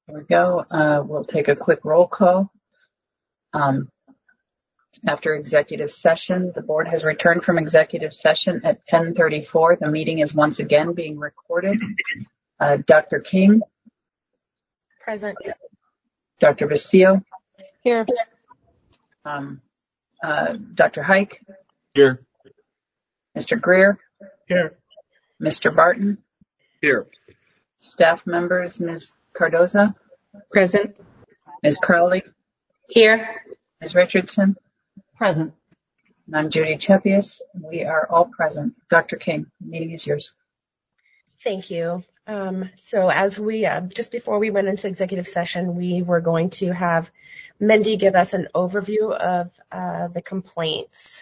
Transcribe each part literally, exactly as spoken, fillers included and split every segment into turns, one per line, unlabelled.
There we go. Uh, we'll take a quick roll call. Um, after executive session, the board has returned from executive session at ten thirty-four. The meeting is once again being recorded. Uh, Doctor King.
Present.
Doctor Bastillo.
Here.
Um, uh, Doctor Hike.
Here.
Mister Greer.
Here.
Mister Barton.
Here.
Staff members, Miz Cardoza.
Present.
Miz Crowley.
Here.
Miz Richardson.
Present.
And I'm Judy Chepius. We are all present. Doctor King, the meeting is yours.
Thank you. Um, so as we, uh, just before we went into executive session, we were going to have Mindy give us an overview of uh, the complaints.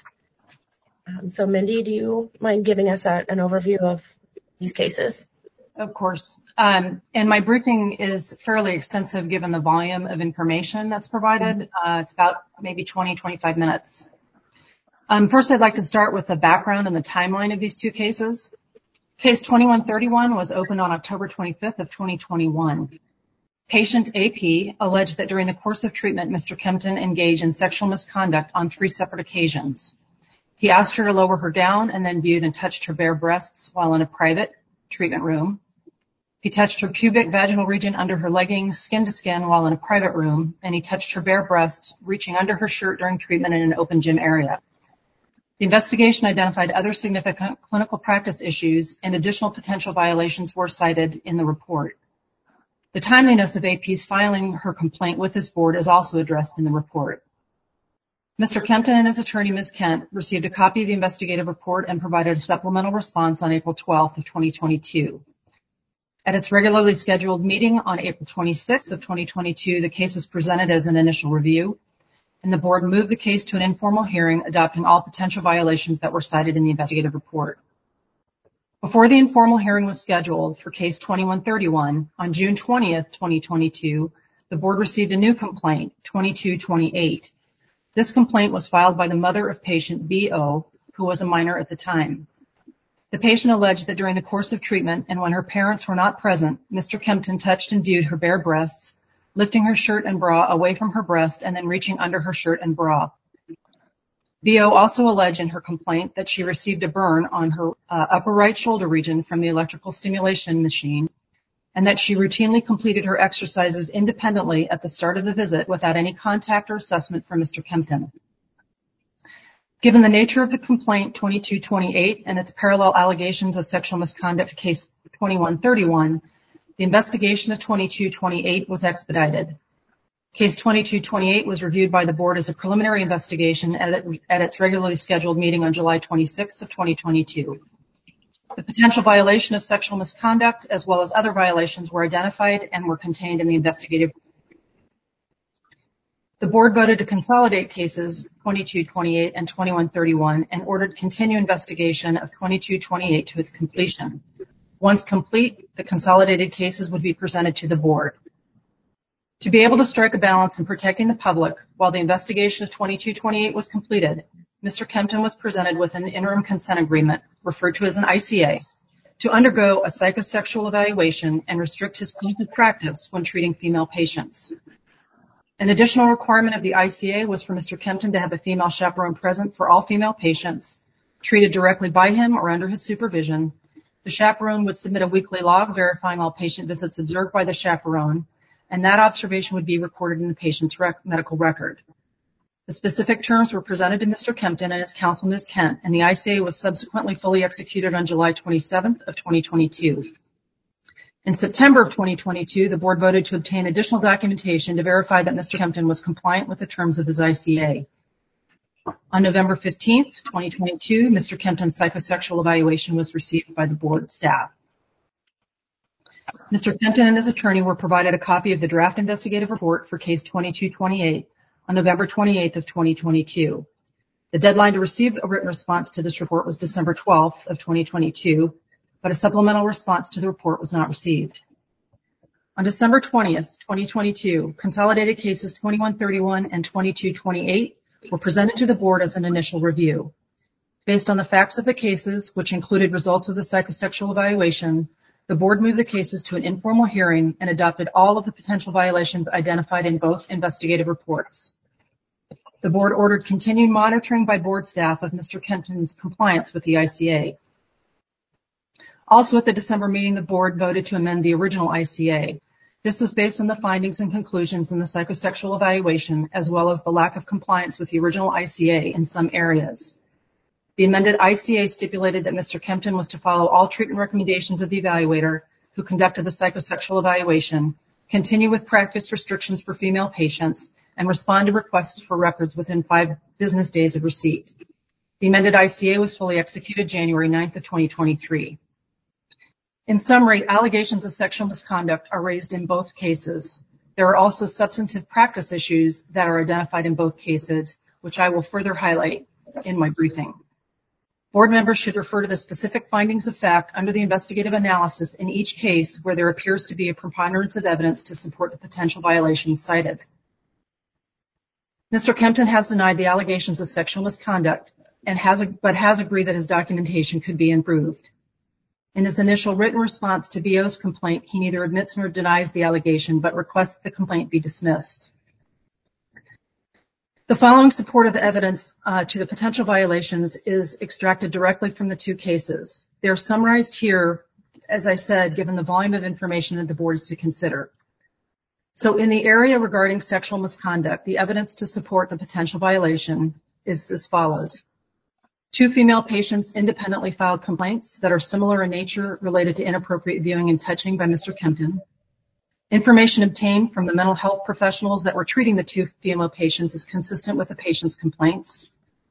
Um, so Mindy, do you mind giving us a, an overview of these cases?
Of course. Um, and my briefing is fairly extensive given the volume of information that's provided. Uh, it's about maybe twenty, twenty-five minutes. Um, first, I'd like to start with the background and the timeline of these two cases. Case twenty-one thirty-one was opened on October twenty-fifth of twenty twenty-one. Patient A P alleged that during the course of treatment, Mister Kempton engaged in sexual misconduct on three separate occasions. He asked her to lower her gown and then viewed and touched her bare breasts while in a private treatment room. He touched her pubic vaginal region under her leggings, skin to skin, while in a private room, and he touched her bare breasts, reaching under her shirt during treatment in an open gym area. The investigation identified other significant clinical practice issues, and additional potential violations were cited in the report. The timeliness of A P's filing her complaint with this board is also addressed in the report. Mister Kempton and his attorney, Miz Kent, received a copy of the investigative report and provided a supplemental response on April twelfth of twenty twenty-two. At its regularly scheduled meeting on April twenty-sixth of twenty twenty-two, the case was presented as an initial review, and the board moved the case to an informal hearing, adopting all potential violations that were cited in the investigative report. Before the informal hearing was scheduled for case twenty-one thirty-one, on June twentieth, twenty twenty-two, the board received a new complaint, twenty-two twenty-eight. This complaint was filed by the mother of patient B O, who was a minor at the time. The patient alleged that during the course of treatment and when her parents were not present, Mister Kempton touched and viewed her bare breasts, lifting her shirt and bra away from her breast and then reaching under her shirt and bra. B O also alleged in her complaint that she received a burn on her uh, upper right shoulder region from the electrical stimulation machine, and that she routinely completed her exercises independently at the start of the visit without any contact or assessment from Mister Kempton. Given the nature of the complaint twenty-two twenty-eight and its parallel allegations of sexual misconduct to case twenty-one thirty-one, the investigation of twenty-two twenty-eight was expedited. Case twenty-two twenty-eight was reviewed by the board as a preliminary investigation at, it, at its regularly scheduled meeting on July twenty-sixth of twenty twenty-two. The potential violation of sexual misconduct as well as other violations were identified and were contained in the investigative. The board voted to consolidate cases twenty-two twenty-eight and twenty-one thirty-one and ordered continued investigation of twenty-two twenty-eight to its completion. Once complete, the consolidated cases would be presented to the board. To be able to strike a balance in protecting the public while the investigation of twenty-two twenty-eight was completed, Mister Kempton was presented with an interim consent agreement, referred to as an I C A, to undergo a psychosexual evaluation and restrict his clinical practice when treating female patients. An additional requirement of the I C A was for Mister Kempton to have a female chaperone present for all female patients, treated directly by him or under his supervision. The chaperone would submit a weekly log verifying all patient visits observed by the chaperone, and that observation would be recorded in the patient's rec- medical record. The specific terms were presented to Mister Kempton and his counsel, Miz Kent, and the I C A was subsequently fully executed on July twenty-seventh of twenty twenty-two. In September of twenty twenty-two, the board voted to obtain additional documentation to verify that Mister Kempton was compliant with the terms of his I C A. On November fifteenth, twenty twenty-two, Mister Kempton's psychosexual evaluation was received by the board staff. Mister Kempton and his attorney were provided a copy of the draft investigative report for case twenty-two twenty-eight on November twenty-eighth of twenty twenty-two. The deadline to receive a written response to this report was December twelfth of twenty twenty-two, but a supplemental response to the report was not received. On December twentieth, twenty twenty-two, consolidated cases twenty-one thirty-one and twenty-two twenty-eight were presented to the board as an initial review. Based on the facts of the cases, which included results of the psychosexual evaluation, the board moved the cases to an informal hearing and adopted all of the potential violations identified in both investigative reports. The board ordered continued monitoring by board staff of Mister Kempton's compliance with the I C A. Also at the December meeting, the board voted to amend the original I C A. This was based on the findings and conclusions in the psychosexual evaluation, as well as the lack of compliance with the original I C A in some areas. The amended I C A stipulated that Mister Kempton was to follow all treatment recommendations of the evaluator who conducted the psychosexual evaluation, continue with practice restrictions for female patients, and respond to requests for records within five business days of receipt. The amended I C A was fully executed January ninth of twenty twenty-three. In summary, allegations of sexual misconduct are raised in both cases. There are also substantive practice issues that are identified in both cases, which I will further highlight in my briefing. Board members should refer to the specific findings of fact under the investigative analysis in each case where there appears to be a preponderance of evidence to support the potential violations cited. Mister Kempton has denied the allegations of sexual misconduct, and has, but has agreed that his documentation could be improved. In his initial written response to B O's complaint, he neither admits nor denies the allegation, but requests the complaint be dismissed. The following supportive evidence uh, to the potential violations is extracted directly from the two cases. They are summarized here, as I said, given the volume of information that the board is to consider. So in the area regarding sexual misconduct, the evidence to support the potential violation is as follows. Two female patients independently filed complaints that are similar in nature related to inappropriate viewing and touching by Mister Kempton. Information obtained from the mental health professionals that were treating the two female patients is consistent with the patient's complaints.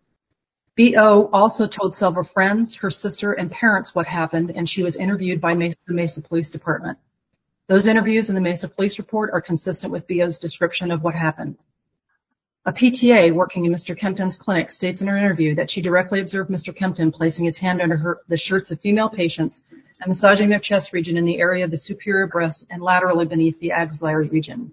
B O also told several friends, her sister, and parents what happened, and she was interviewed by Mesa, the Mesa Police Department. Those interviews in the Mesa Police Report are consistent with B O's description of what happened. A P T A working in Mister Kempton's clinic states in her interview that she directly observed Mister Kempton placing his hand under her, the shirts of female patients and massaging their chest region in the area of the superior breast and laterally beneath the axillary region.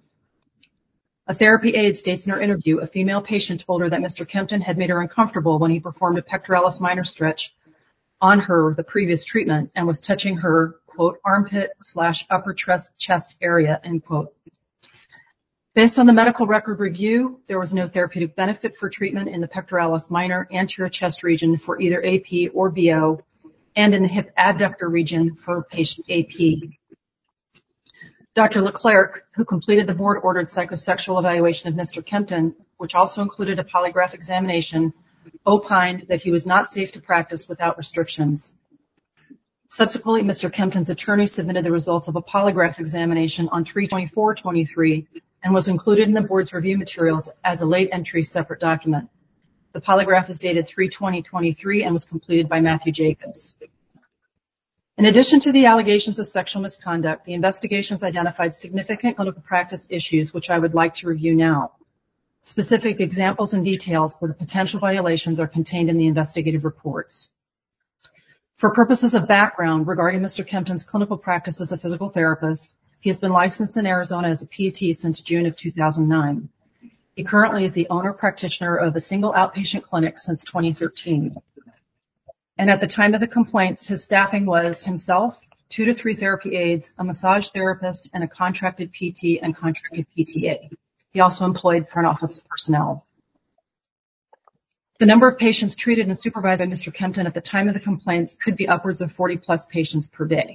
A therapy aide states in her interview a female patient told her that Mister Kempton had made her uncomfortable when he performed a pectoralis minor stretch on her the previous treatment and was touching her, quote, armpit slash upper chest area, end quote. Based on the medical record review, there was no therapeutic benefit for treatment in the pectoralis minor anterior chest region for either A P or B O, and in the hip adductor region for patient A P. Doctor Leclerc, who completed the board-ordered psychosexual evaluation of Mister Kempton, which also included a polygraph examination, opined that he was not safe to practice without restrictions. Subsequently, Mister Kempton's attorney submitted the results of a polygraph examination on three twenty-four twenty-three and was included in the board's review materials as a late entry separate document. The polygraph is dated three twenty twenty-three and was completed by Matthew Jacobs. In addition to the allegations of sexual misconduct, the investigations identified significant clinical practice issues, which I would like to review now. Specific examples and details for the potential violations are contained in the investigative reports. For purposes of background regarding Mister Kempton's clinical practice as a physical therapist, he has been licensed in Arizona as a P T since June of two thousand nine. He currently is the owner practitioner of a single outpatient clinic since twenty thirteen. And at the time of the complaints, his staffing was himself, two to three therapy aides, a massage therapist, and a contracted P T and contracted P T A. He also employed front office personnel. The number of patients treated and supervised by Mister Kempton at the time of the complaints could be upwards of forty plus patients per day.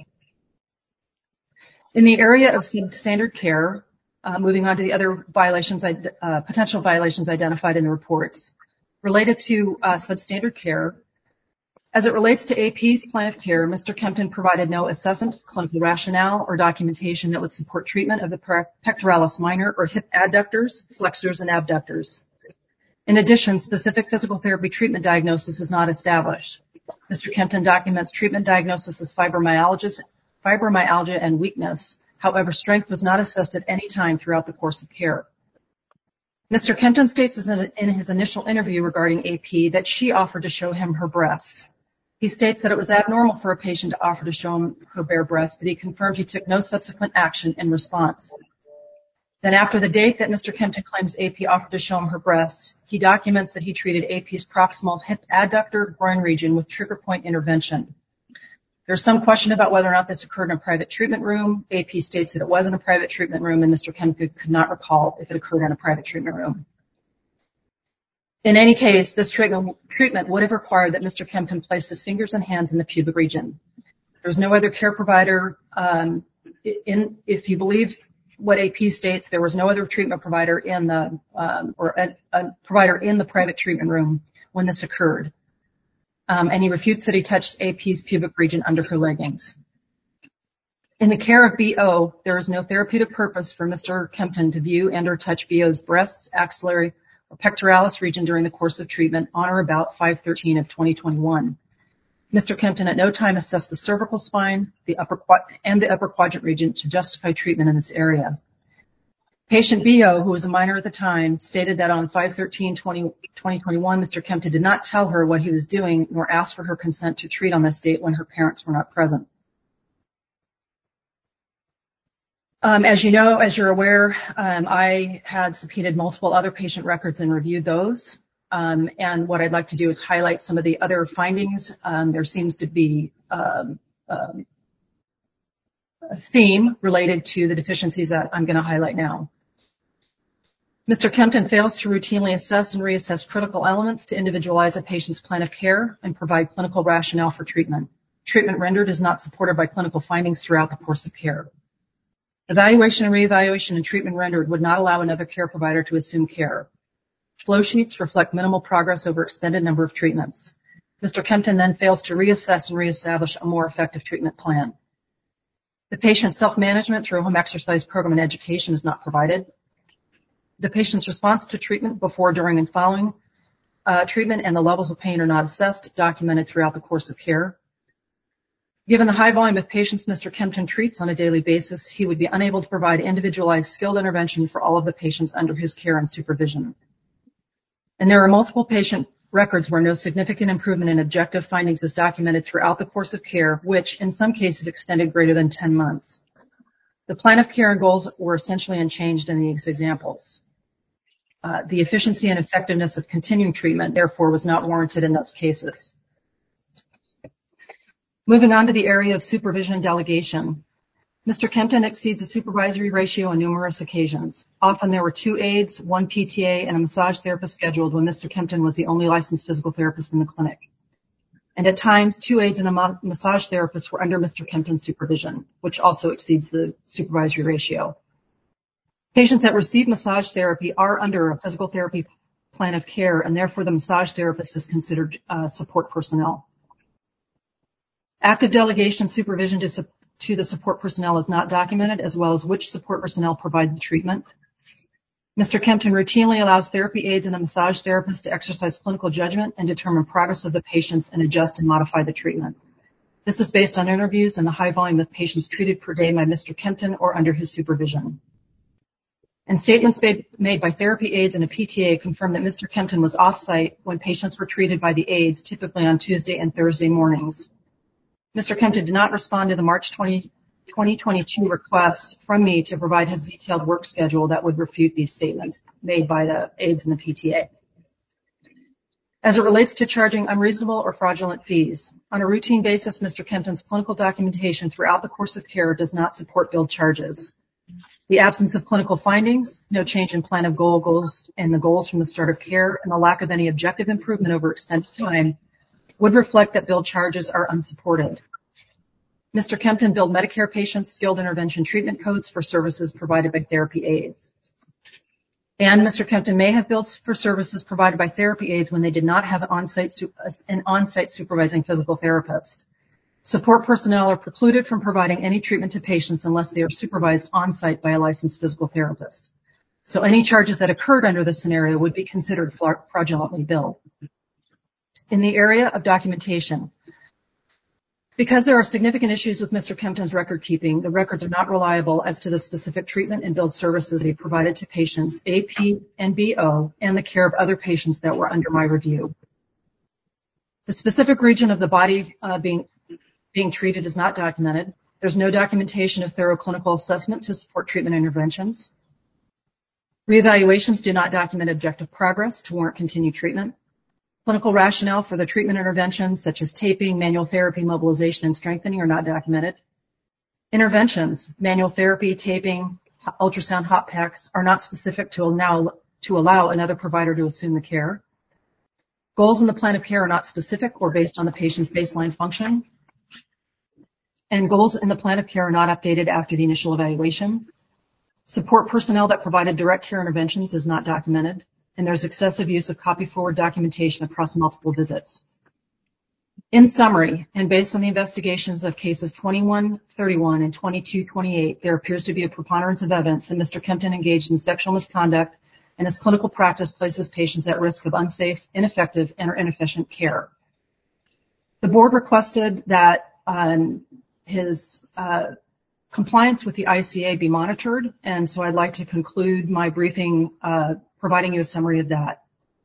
In the area of substandard care, uh, moving on to the other violations, uh, potential violations identified in the reports, related to uh, substandard care, as it relates to A P's plan of care, Mister Kempton provided no assessment, clinical rationale, or documentation that would support treatment of the pectoralis minor or hip adductors, flexors, and abductors. In addition, specific physical therapy treatment diagnosis is not established. Mister Kempton documents treatment diagnosis as fibromyalgia, fibromyalgia and weakness. However, strength was not assessed at any time throughout the course of care. Mister Kempton states in his initial interview regarding A P that she offered to show him her breasts. He states that it was abnormal for a patient to offer to show him her bare breasts, but he confirmed he took no subsequent action in response. Then after the date that Mister Kempton claims A P offered to show him her breasts, he documents that he treated A P's proximal hip adductor groin region with trigger point intervention. There's some question about whether or not this occurred in a private treatment room. A P states that it was in a private treatment room, and Mister Kempton could not recall if it occurred in a private treatment room. In any case, this treatment, treatment would have required that Mister Kempton place his fingers and hands in the pubic region. There was no other care provider. Um, in, if you believe what A P states, there was no other treatment provider in the, um, or a, a provider in the private treatment room when this occurred. Um, and he refutes that he touched A P's pubic region under her leggings. In the care of B O, there is no therapeutic purpose for Mister Kempton to view and or touch B O's breasts, axillary, or pectoralis region during the course of treatment on or about five thirteen of twenty twenty-one. Mister Kempton at no time assessed the cervical spine the upper and the upper quadrant region to justify treatment in this area. Patient B O, who was a minor at the time, stated that on five thirteen twenty twenty-one, Mister Kempton did not tell her what he was doing nor ask for her consent to treat on this date when her parents were not present. Um, as you know, as you're aware, um, I had subpoenaed multiple other patient records and reviewed those. Um, and what I'd like to do is highlight some of the other findings. Um, there seems to be um, um, a theme related to the deficiencies that I'm going to highlight now. Mister Kempton fails to routinely assess and reassess critical elements to individualize a patient's plan of care and provide clinical rationale for treatment. Treatment rendered is not supported by clinical findings throughout the course of care. Evaluation and reevaluation and treatment rendered would not allow another care provider to assume care. Flow sheets reflect minimal progress over extended number of treatments. Mister Kempton then fails to reassess and reestablish a more effective treatment plan. The patient's self-management through a home exercise program and education is not provided. The patient's response to treatment before, during, and following uh, treatment and the levels of pain are not assessed, documented throughout the course of care. Given the high volume of patients Mister Kempton treats on a daily basis, he would be unable to provide individualized skilled intervention for all of the patients under his care and supervision. And there are multiple patient records where no significant improvement in objective findings is documented throughout the course of care, which in some cases extended greater than ten months. The plan of care and goals were essentially unchanged in these examples. Uh, the efficiency and effectiveness of continuing treatment, therefore, was not warranted in those cases. Moving on to the area of supervision and delegation. Mister Kempton exceeds the supervisory ratio on numerous occasions. Often there were two aides, one P T A, and a massage therapist scheduled when Mister Kempton was the only licensed physical therapist in the clinic. And at times, two aides and a ma- massage therapist were under Mister Kempton's supervision, which also exceeds the supervisory ratio. Patients that receive massage therapy are under a physical therapy plan of care, and therefore the massage therapist is considered uh, support personnel. Active delegation supervision to, su- to the support personnel is not documented, as well as which support personnel provide the treatment. Mister Kempton routinely allows therapy aides and a massage therapist to exercise clinical judgment and determine progress of the patients and adjust and modify the treatment. This is based on interviews and the high volume of patients treated per day by Mister Kempton or under his supervision. And statements made, made by therapy aides and a P T A confirm that Mister Kempton was off-site when patients were treated by the aides, typically on Tuesday and Thursday mornings. Mister Kempton did not respond to the March twentieth, twenty twenty-two request from me to provide his detailed work schedule that would refute these statements made by the aides and the P T A. As it relates to charging unreasonable or fraudulent fees, on a routine basis, Mister Kempton's clinical documentation throughout the course of care does not support billed charges. The absence of clinical findings, no change in plan of goal goals and the goals from the start of care, and the lack of any objective improvement over extended time would reflect that billed charges are unsupported. Mister Kempton billed Medicare patients skilled intervention treatment codes for services provided by therapy aides. And Mister Kempton may have billed for services provided by therapy aides when they did not have an on-site, an on-site supervising physical therapist. Support personnel are precluded from providing any treatment to patients unless they are supervised on-site by a licensed physical therapist. So any charges that occurred under this scenario would be considered fraudulently billed. In the area of documentation, because there are significant issues with Mister Kempton's record keeping, the records are not reliable as to the specific treatment and billed services he provided to patients, A P and B O, and the care of other patients that were under my review. The specific region of the body uh, being being treated is not documented. There's no documentation of thorough clinical assessment to support treatment interventions. Reevaluations do not document objective progress to warrant continued treatment. Clinical rationale for the treatment interventions such as taping, manual therapy, mobilization, and strengthening are not documented. Interventions, manual therapy, taping, ultrasound hot packs are not specific to allow, to allow another provider to assume the care. Goals in the plan of care are not specific or based on the patient's baseline function. And goals in the plan of care are not updated after the initial evaluation. Support personnel that provided direct care interventions is not documented, and there's excessive use of copy forward documentation across multiple visits. In summary, and based on the investigations of cases twenty-one thirty-one and twenty-two twenty-eight, there appears to be a preponderance of evidence that Mister Kempton engaged in sexual misconduct, and his clinical practice places patients at risk of unsafe, ineffective, and or inefficient care. The board requested that um, his uh, compliance with the I C A be monitored, and so I'd like to conclude my briefing uh, providing you a summary of that.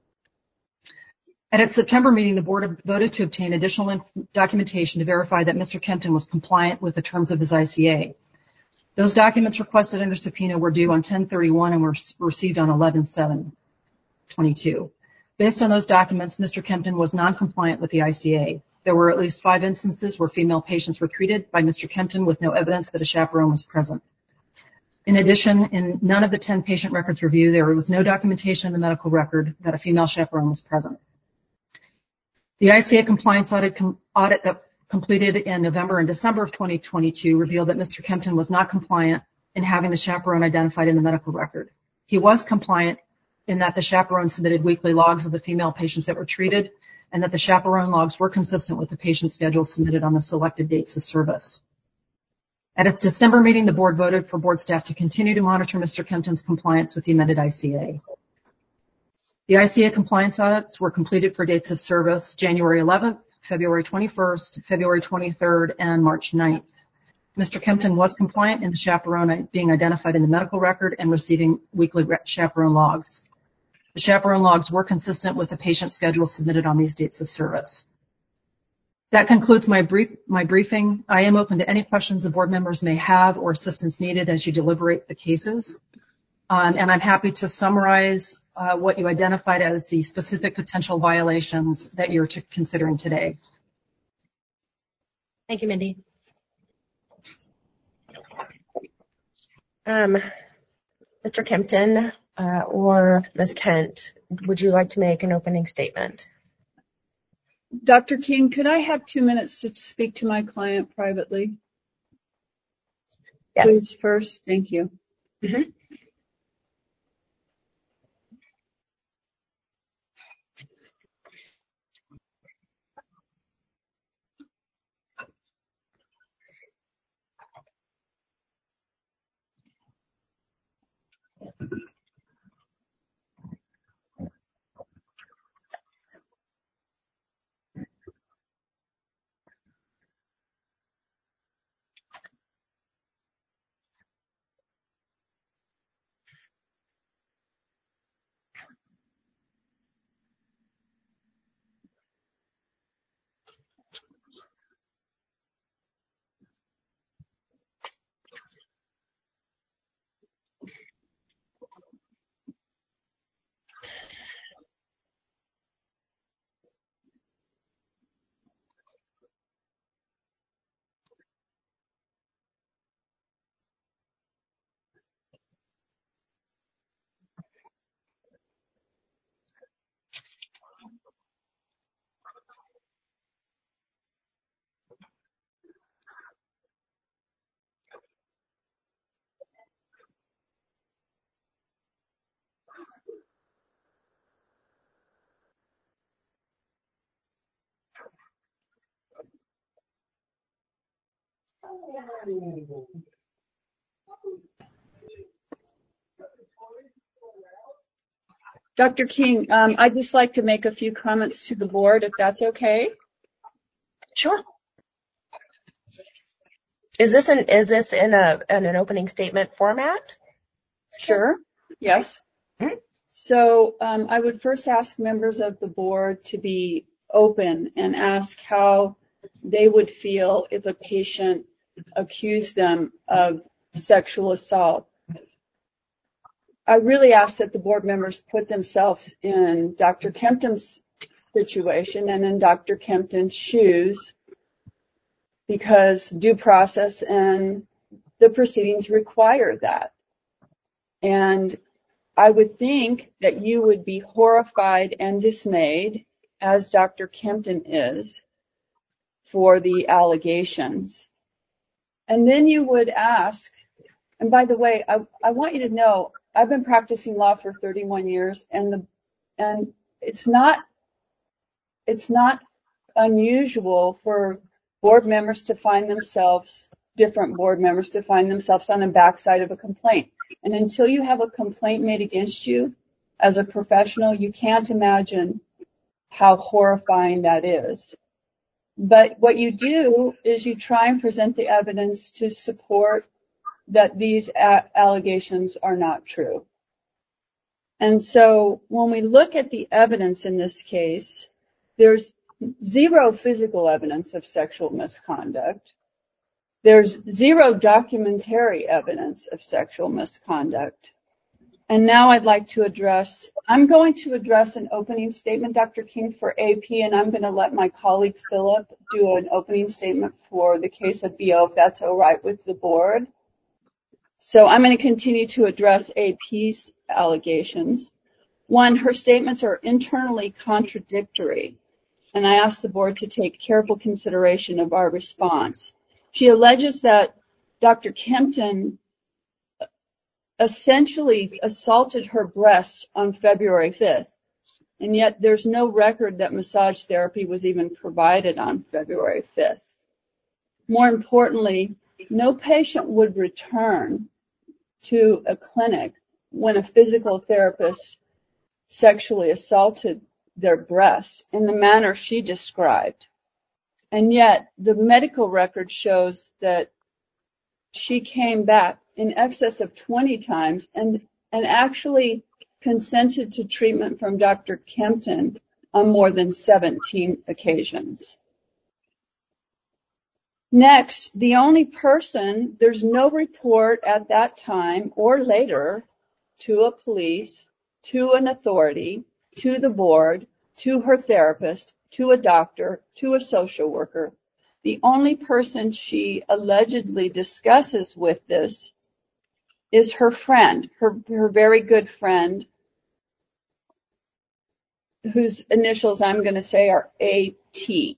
At its September meeting, the board voted to obtain additional documentation to verify that Mister Kempton was compliant with the terms of his I C A. Those documents requested under subpoena were due on ten thirty-one and were received on eleven seven twenty-two. Based on those documents, Mister Kempton was non-compliant with the I C A. There were at least five instances where female patients were treated by Mister Kempton with no evidence that a chaperone was present. In addition, in none of the ten patient records review, there was no documentation in the medical record that a female chaperone was present. The I C A compliance audit, com, audit that completed in November and December of twenty twenty-two revealed that Mister Kempton was not compliant in having the chaperone identified in the medical record. He was compliant in that the chaperone submitted weekly logs of the female patients that were treated, and that the chaperone logs were consistent with the patient schedule submitted on the selected dates of service. At its December meeting, the board voted for board staff to continue to monitor Mister Kempton's compliance with the amended I C A. The I C A compliance audits were completed for dates of service January eleventh, February twenty-first, February twenty-third, and March ninth. Mister Kempton was compliant in the chaperone being identified in the medical record and receiving weekly chaperone logs. The chaperone logs were consistent with the patient schedule submitted on these dates of service. That concludes my, brief, my briefing. I am open to any questions the board members may have or assistance needed as you deliberate the cases. Um, and I'm happy to summarize uh, what you identified as the specific potential violations that you're t- considering today.
Thank you, Mindy. Um, Mister Kempton uh, or Miz Kent, would you like to make an opening statement?
Doctor King, could I have two minutes to speak to my client privately?
Yes.
Please, first, thank you.
Mm-hmm.
Doctor King, um, I'd just like to make a few comments to the board, if that's okay.
Sure. Is this an is this in a in an opening statement format?
Sure. Yes.
Mm-hmm.
So um, I would first ask members of the board to be open and ask how they would feel if a patient accused them of sexual assault. I really ask that the board members put themselves in Doctor Kempton's situation and in Doctor Kempton's shoes, because due process and the proceedings require that. And I would think that you would be horrified and dismayed, as Doctor Kempton is, for the allegations. And then you would ask, and by the way, I, I want you to know, I've been practicing law for thirty-one years, and the and it's not it's not unusual for board members to find themselves, different board members to find themselves on the backside of a complaint. And until you have a complaint made against you as a professional, you can't imagine how horrifying that is. But what you do is you try and present the evidence to support that these a- allegations are not true. And so when we look at the evidence in this case, there's zero physical evidence of sexual misconduct. There's zero documentary evidence of sexual misconduct. And now I'd like to address, I'm going to address an opening statement, Doctor King, for A P, and I'm going to let my colleague Philip do an opening statement for the case of B O, if that's all right with the board. So I'm going to continue to address A P's allegations. One, her statements are internally contradictory, and I ask the board to take careful consideration of our response. She alleges that Doctor Kempton essentially assaulted her breast on February fifth, and yet there's no record that massage therapy was even provided on February fifth. More importantly, no patient would return to a clinic when a physical therapist sexually assaulted their breasts in the manner she described. And yet the medical record shows that she came back in excess of twenty times and, and actually consented to treatment from Doctor Kempton on more than seventeen occasions. Next, the only person, there's no report at that time or later to a police, to an authority, to the board, to her therapist, to a doctor, to a social worker. The only person she allegedly discusses with this is her friend, her, her very good friend, whose initials I'm going to say are A T.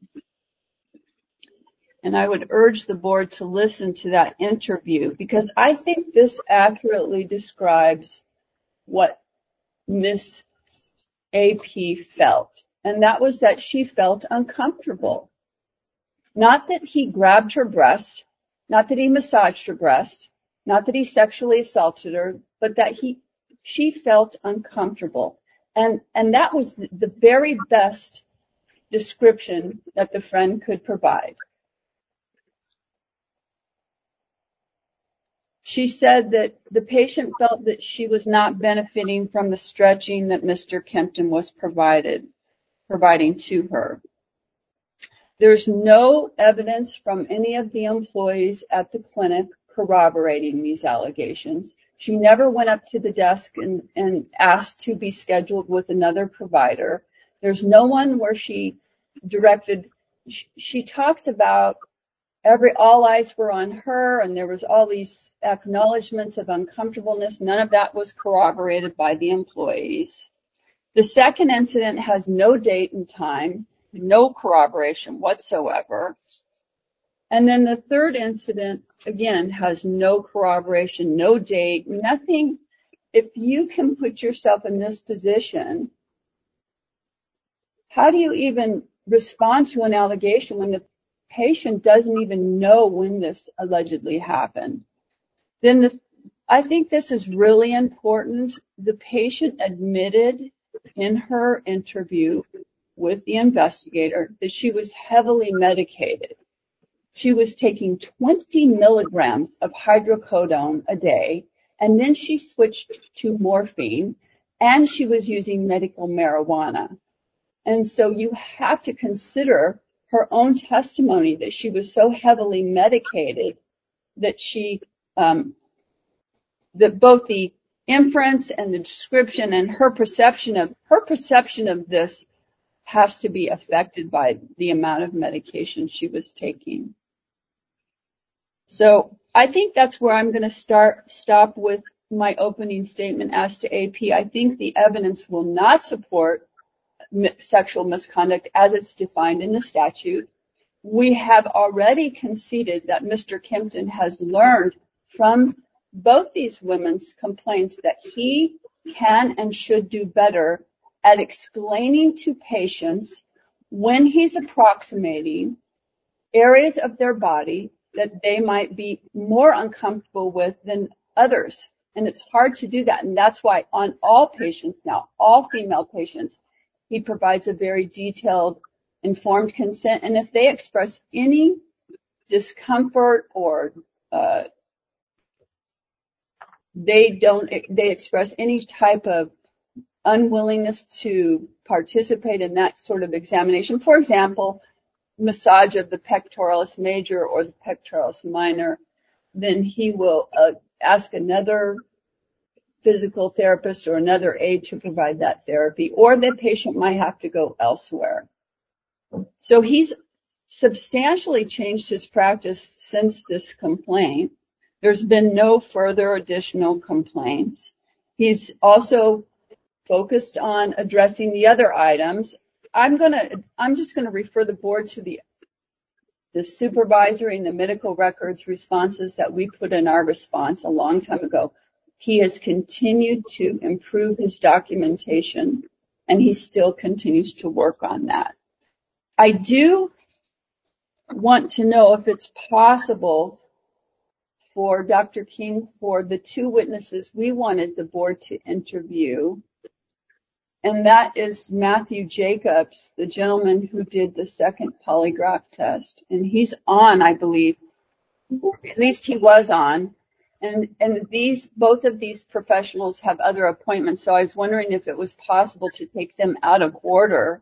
And I would urge the board to listen to that interview, because I think this accurately describes what Miss A P felt. And that was that she felt uncomfortable. Not that he grabbed her breast, not that he massaged her breast, not that he sexually assaulted her, but that he, she felt uncomfortable. And, and that was the very best description that the friend could provide. She said that the patient felt that she was not benefiting from the stretching that Mister Kempton was provided, providing to her. There's no evidence from any of the employees at the clinic corroborating these allegations. She never went up to the desk and, and asked to be scheduled with another provider. There's no one where she directed. She, she talks about every, all eyes were on her, and there was all these acknowledgments of uncomfortableness. None of that was corroborated by the employees. The second incident has no date and time, no corroboration whatsoever. And then the third incident, again, has no corroboration, no date, nothing. If you can put yourself in this position, how do you even respond to an allegation when the patient doesn't even know when this allegedly happened? Then the, I think this is really important. The patient admitted in her interview with the investigator that she was heavily medicated. She was taking twenty milligrams of hydrocodone a day, and then she switched to morphine, and she was using medical marijuana. And so you have to consider her own testimony that she was so heavily medicated that she, um, that both the inference and the description and her perception of her perception of this has to be affected by the amount of medication she was taking. So I think that's where I'm going to start, stop with my opening statement as to A P. I think the evidence will not support sexual misconduct as it's defined in the statute. We have already conceded that Mister Kempton has learned from both these women's complaints that he can and should do better at explaining to patients when he's approximating areas of their body that they might be more uncomfortable with than others. And it's hard to do that. And that's why on all patients now, all female patients, he provides a very detailed, informed consent. And if they express any discomfort or uh, they don't, they express any type of unwillingness to participate in that sort of examination, for example, massage of the pectoralis major or the pectoralis minor, then he will uh, ask another physical therapist or another aide to provide that therapy, or the patient might have to go elsewhere. So he's substantially changed his practice since this complaint. There's been no further additional complaints. He's also focused on addressing the other items. I'm gonna, I'm just gonna refer the board to the, the supervisory and the medical records responses that we put in our response a long time ago. He has continued to improve his documentation, and he still continues to work on that. I do want to know if it's possible for Doctor King, for the two witnesses we wanted the board to interview, and that is Matthew Jacobs, the gentleman who did the second polygraph test. And he's on, I believe, at least he was on. And, and these, both of these professionals have other appointments. So I was wondering if it was possible to take them out of order.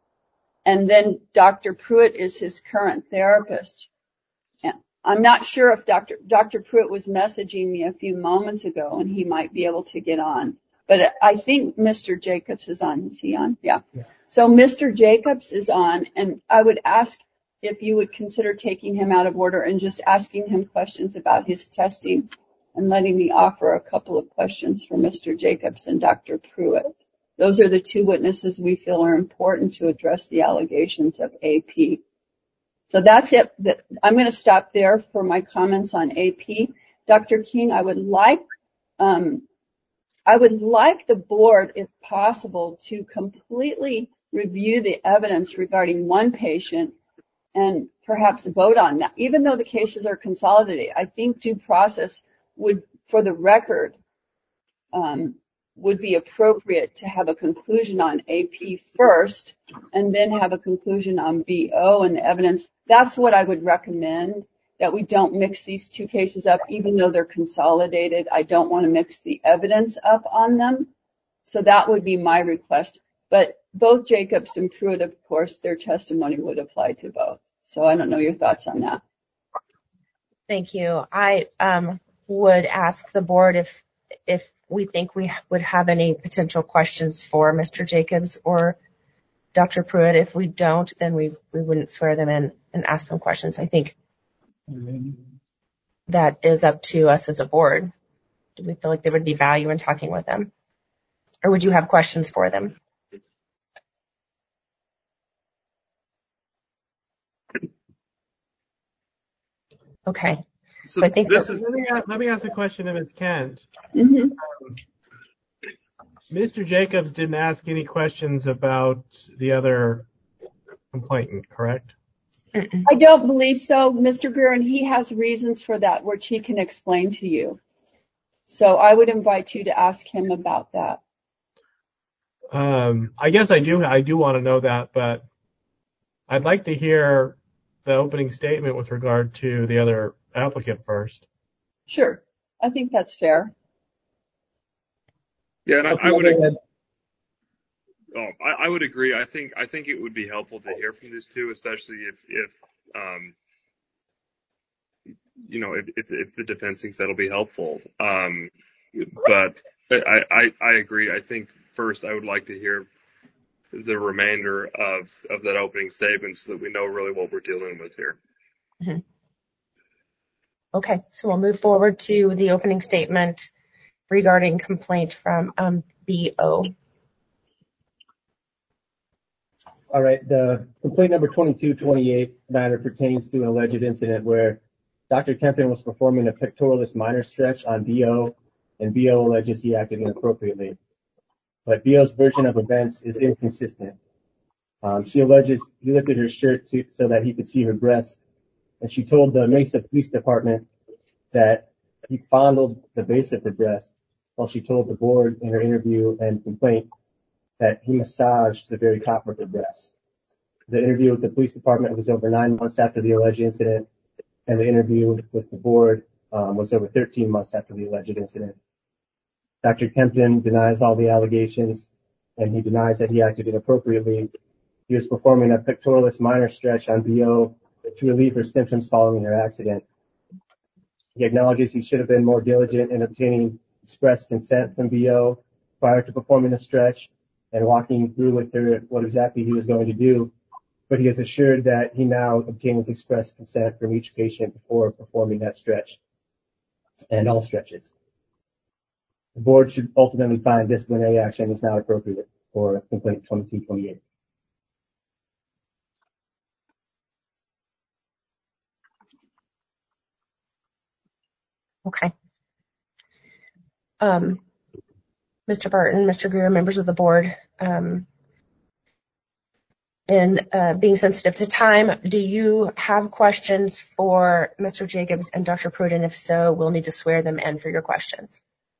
And then Doctor Pruitt is his current therapist. And I'm not sure if Doctor Doctor Pruitt was messaging me a few moments ago, and he might be able to get on. But I think Mister Jacobs is on. Is he on? Yeah. yeah. So Mister Jacobs is on, and I would ask if you would consider taking him out of order and just asking him questions about his testing and letting me offer a couple of questions for Mister Jacobs and Doctor Pruitt. Those are the two witnesses we feel are important to address the allegations of A P. So that's it. I'm going to stop there for my comments on A P. Doctor King, I would like um, I would like the board, if possible, to completely review the evidence regarding one patient and perhaps vote on that. Even though the cases are consolidated, I think due process would, for the record, um, would be appropriate to have a conclusion on A P first and then have a conclusion on B O and the evidence. That's what I would recommend, that we don't mix these two cases up, even though they're consolidated. I don't want to mix the evidence up on them. So that would be my request. But both Jacobs and Pruitt, of course, their testimony would apply to both. So I don't know your thoughts on that.
Thank you. I um, would ask the board if if we think we would have any potential questions for Mister Jacobs or Doctor Pruitt. If we don't, then we, we wouldn't swear them in and ask them questions. I think that is up to us as a board. Do we feel like there would be value in talking with them? Or would you have questions for them? Okay.
So,
so I think
this
that,
is,
let, me, let me ask a question to Miz Kent.
Mm-hmm.
Um, Mister Jacobs didn't ask any questions about the other complainant, correct?
Mm-mm.
I don't believe so, Mister Greer, and he has reasons for that, which he can explain to you. So I would invite you to ask him about that.
Um, I guess I do. I do want to know that, but I'd like to hear the opening statement with regard to the other applicant first.
Sure. I think that's fair.
yeah, and I,
Okay,
I would,
go ahead.
oh, I, I would agree. I think, I think it would be helpful to hear from these two, especially if, if, um, you know, if, if, if the defense thinks that'll be helpful. Um, but I, I, I agree. I think first I would like to hear the remainder of, of that opening statement so that we know really what we're dealing with here.
Mm-hmm. Okay, so we'll move forward to the opening statement regarding complaint from um, B O.
All right, the complaint number twenty-two twenty-eight matter pertains to an alleged incident where Doctor Kempton was performing a pectoralis minor stretch on B O, and B O alleges he acted inappropriately. But B O's version of events is inconsistent. Um, she alleges he lifted her shirt to, so that he could see her breasts, and she told the Mesa Police Department that he fondled the base of her breast, while she told the board in her interview and complaint that he massaged the very top of her breast. The interview with the police department was over nine months after the alleged incident, and the interview with the board um, was over thirteen months after the alleged incident. Doctor Kempton denies all the allegations, and he denies that he acted inappropriately. He was performing a pectoralis minor stretch on B O to relieve her symptoms following her accident. He acknowledges he should have been more diligent in obtaining express consent from B O prior to performing the stretch and walking through with her what exactly he was going to do, but he is assured that he now obtains express consent from each patient before performing that stretch and all stretches. The board should ultimately find disciplinary action is not appropriate for complaint twenty-two twenty-eight.
Okay. Um, Mister Barton, Mister Greer, members of the board, um, and uh, being sensitive to time, do you have questions for Mister Jacobs and Doctor Pruitt? And if so, we'll need to swear them in for your questions.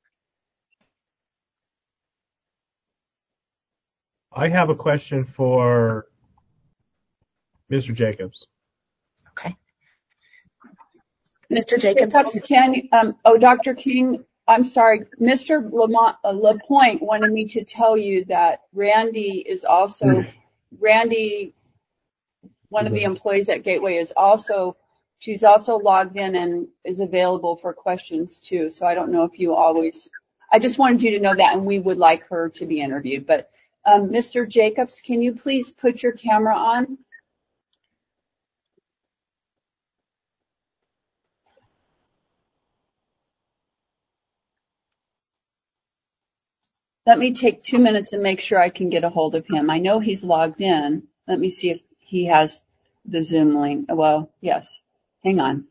I have a question for Mister Jacobs.
Okay. Mister Jacobs.
Jacobs, can you, um, oh, Doctor King, I'm sorry. Mister Lamont, uh, LaPointe wanted me to tell you that Randy is also, Randy, one of the employees at Gateway, is also, she's also logged in and is available for questions too. So I don't know if you always, I just wanted you to know that, and we would like her to be interviewed. But um, Mister Jacobs, can you please put your camera on? Let me take two minutes and make sure I can get a hold of him. I know he's logged in. Let me see if he has the Zoom link. Well, yes. Hang on.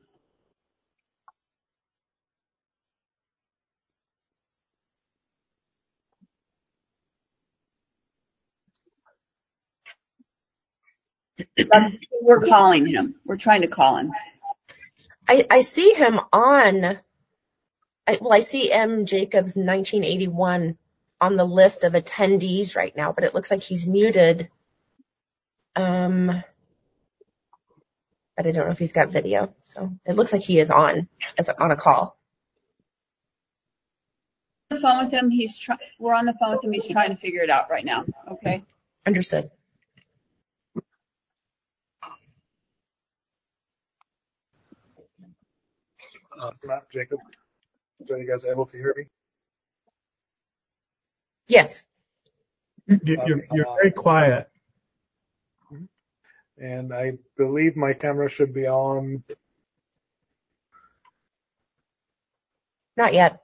We're calling him. We're trying to call him.
I, I see him on, I, well, I see M. Jacobs nineteen eighty-one on the list of attendees right now, but it looks like he's muted. Um, but I don't know if he's got video. So it looks like he is on as a, on a call.
On the phone with him. He's try- We're on the phone with him. He's trying to figure it out right now. Okay.
Understood.
Uh, Matt Jacob, are you guys able to hear me?
Yes.
You're, you're, you're very quiet.
And I believe my camera should be on.
Not yet.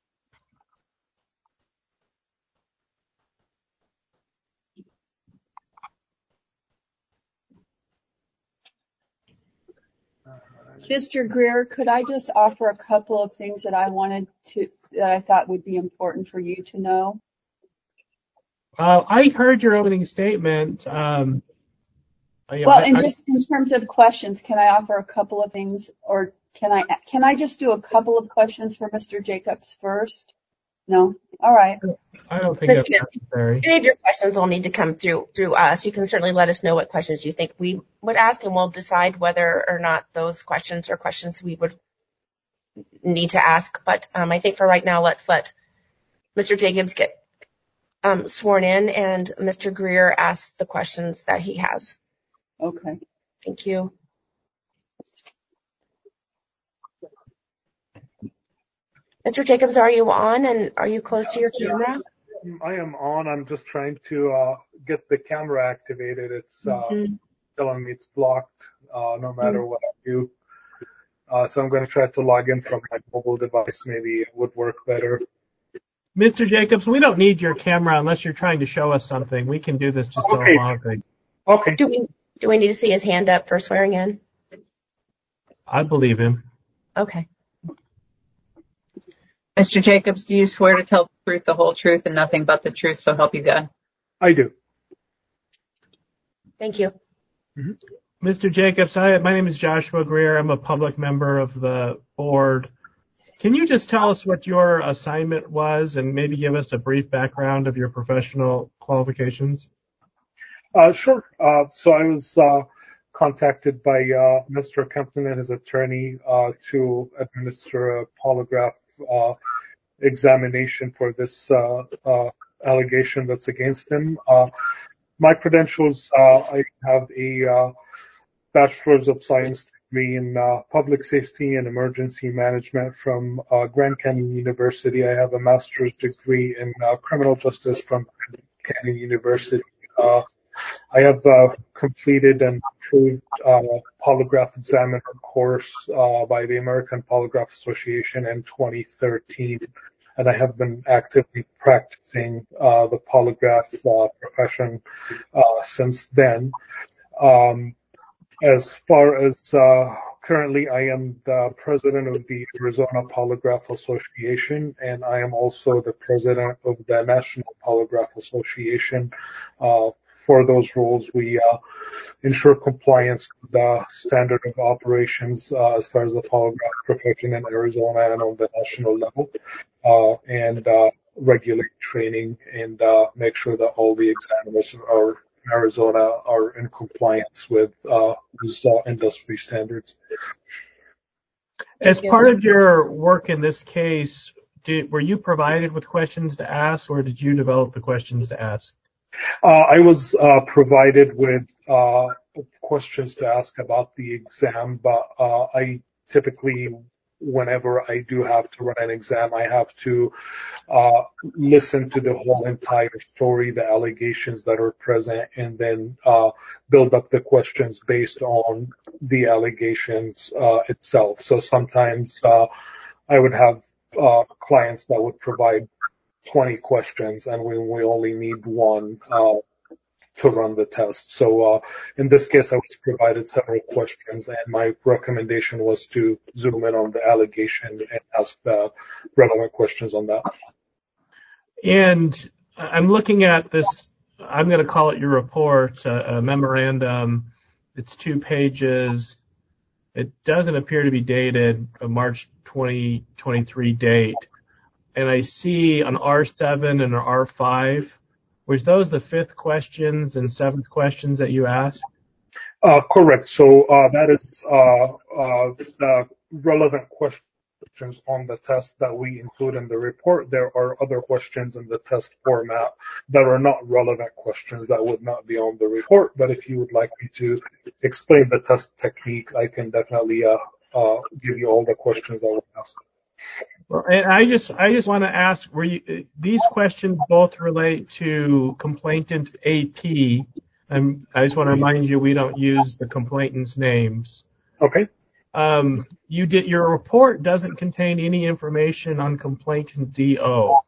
Mister Greer, could I just offer a couple of things that I wanted to, that I thought would be important for you to know?
Uh, I heard your opening statement. Um, you know,
Well,
I,
and
I,
just in terms of questions, can I offer a couple of things, or can I can I just do a couple of questions for Mister Jacobs first? No? All right.
I don't think that's necessary.
Any of your questions will need to come through through us. You can certainly let us know what questions you think we would ask, and we'll decide whether or not those questions are questions we would need to ask. But um, I think for right now, let's let Mister Jacobs get um, sworn in, and Mister Greer ask the questions that he has.
Okay.
Thank you. Mister Jacobs, are you on, and are you close to your camera?
I am on. I'm just trying to uh, get the camera activated, it's uh,
Mm-hmm.
telling me it's blocked uh, no matter what I do. Uh, so I'm going to try to log in from my mobile device. Maybe it would work better.
Mister Jacobs, we don't need your camera unless you're trying to show us something. We can do this just
Okay.
telephonically.
Okay.
Do we do we need to see his hand up for swearing in?
I believe him.
Okay.
Mister Jacobs, do you swear to tell the truth, the whole truth, and nothing but the truth, so help you God?
I do.
Thank you.
Mm-hmm.
Mister Jacobs, I, my name is Joshua Greer. I'm a public member of the board. Can you just tell us what your assignment was and maybe give us a brief background of your professional qualifications?
Uh, sure. Uh, so I was uh, contacted by uh, Mister Kempton and his attorney uh, to administer a polygraph uh, examination for this uh, uh, allegation that's against him. Uh, my credentials, uh, I have a uh, Bachelor's of Science degree in uh, Public Safety and Emergency Management from uh, Grand Canyon University. I have a Master's degree in uh, Criminal Justice from Grand Canyon University. Uh, I have uh, completed and approved uh, polygraph examiner course uh, by the American Polygraph Association in twenty thirteen, and I have been actively practicing uh, the polygraph uh, profession uh, since then. Um, as far as uh, currently, I am the president of the Arizona Polygraph Association, and I am also the president of the National Polygraph Association. Uh, For those roles, we uh, ensure compliance with the standard of operations uh, as far as the polygraph profession in Arizona and on the national level, uh, and uh, regulate training and uh, make sure that all the examiners are in Arizona are in compliance with uh, those uh, industry standards.
As
you.
part of your work in this case, did, were you provided with questions to ask, or did you develop the questions to ask?
Uh, I was uh, provided with uh, questions to ask about the exam, but uh, I typically, whenever I do have to run an exam, I have to uh, listen to the whole entire story, the allegations that are present, and then uh, build up the questions based on the allegations uh, itself. So sometimes uh, I would have uh, clients that would provide twenty questions, and we, we only need one uh, to run the test. So uh, in this case, I was provided several questions, and my recommendation was to zoom in on the allegation and ask the relevant questions on that.
And I'm looking at this, I'm going to call it your report, a, a memorandum. It's two pages. It doesn't appear to be dated a March twenty twenty-three date. And I see an R seven and an R five. Was those the fifth questions and seventh questions that you asked?
Uh, correct. So uh, that is uh, uh, the relevant questions on the test that we include in the report. There are other questions in the test format that are not relevant questions that would not be on the report. But if you would like me to explain the test technique, I can definitely uh, uh, give you all the questions that were asked.
Well, and I just I just want to ask, were you, these questions both relate to complainant A P? And I just want to remind you we don't use the complainant's names.
Okay.
Um, you did your report doesn't contain any information on complainant D O.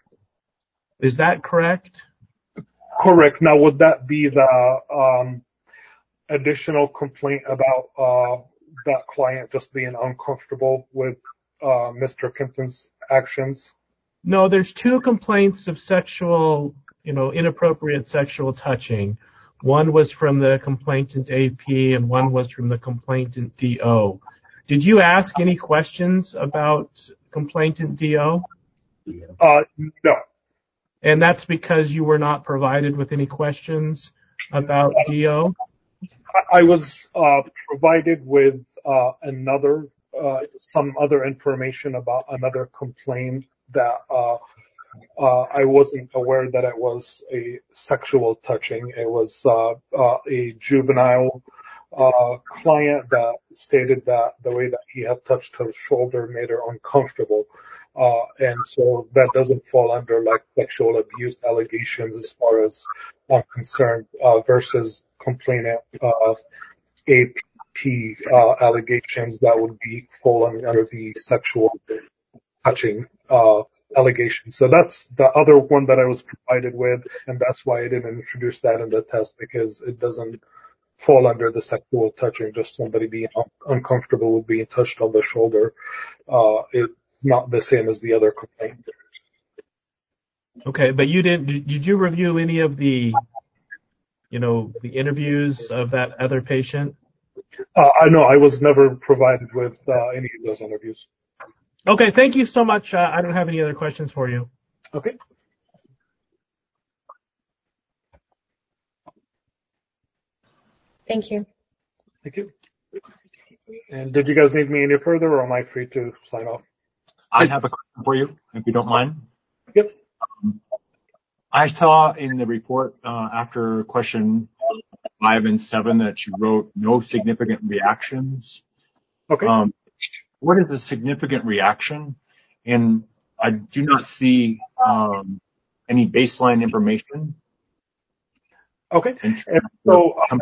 Is that correct?
Correct. Now, would that be the um, additional complaint about uh, that client just being uncomfortable with uh, Mister Kempton's actions?
No, there's two complaints of sexual, you know, inappropriate sexual touching. One was from the complainant A P and one was from the complainant D O. Did you ask any questions about complainant D O?
Uh, no.
And that's because you were not provided with any questions about D O?
I was uh, provided with uh, another, uh, some other information about another complaint that uh, uh, I wasn't aware that it was a sexual touching. It was uh, uh, a juvenile uh, client that stated that the way that he had touched her shoulder made her uncomfortable. Uh, and so that doesn't fall under like sexual abuse allegations as far as I'm concerned, uh, versus complainant, uh, A P, uh, allegations that would be falling under the sexual touching, uh, allegations. So that's the other one that I was provided with, and that's why I didn't introduce that in the test, because it doesn't fall under the sexual touching, just somebody being un- uncomfortable with being touched on the shoulder. Uh, it's not the same as the other complaint.
Okay, but you didn't, did you review any of the, you know, the interviews of that other patient?
Uh, I know I was never provided with uh, any of those interviews.
Okay, thank you so much. Uh, I don't have any other questions for you.
Okay.
Thank you.
Thank you. And did you guys need me any further, or am I free to sign off?
I have a question for you, if you don't mind.
Yep.
Um, I saw in the report uh, after question five and seven that you wrote no significant reactions.
Okay.
Um, what is a significant reaction? And I do not see um, any baseline information.
Okay. And so uh,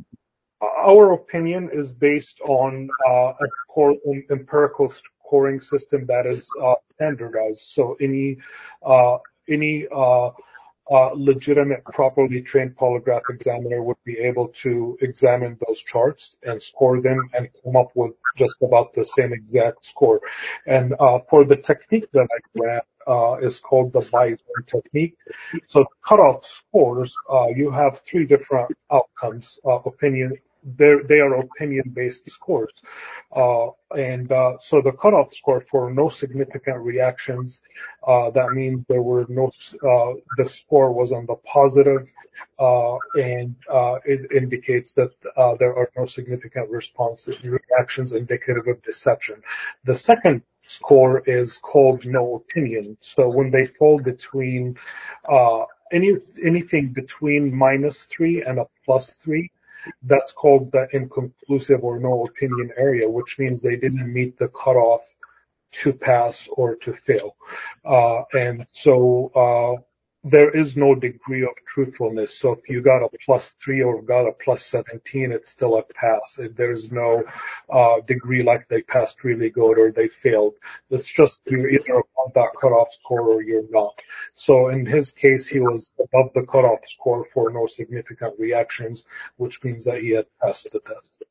our opinion is based on uh, a score, an empirical scoring system that is uh, standardized. So any uh, any uh, uh, legitimate, properly trained polygraph examiner would be able to examine those charts and score them and come up with just about the same exact score. And uh, for the technique that I ran, uh, is called the Bizone technique. So cutoff scores, uh, you have three different outcomes, uh, opinion. They're, they are opinion-based scores. Uh, and uh, so the cutoff score for no significant reactions, uh, that means there were no, uh, the score was on the positive, uh, and uh, it indicates that uh, there are no significant responses, reactions indicative of deception. The second score is called no opinion. So when they fall between uh, any anything between minus three and a plus three, that's called the inconclusive or no opinion area, which means they didn't meet the cutoff to pass or to fail. Uh, and so uh, there is no degree of truthfulness. So if you got a plus three or got a plus seventeen, it's still a pass. There's no uh, degree like they passed really good or they failed. It's just you're either above that cutoff score or you're not. So in his case, he was above the cutoff score for no significant reactions, which means that he had passed the test.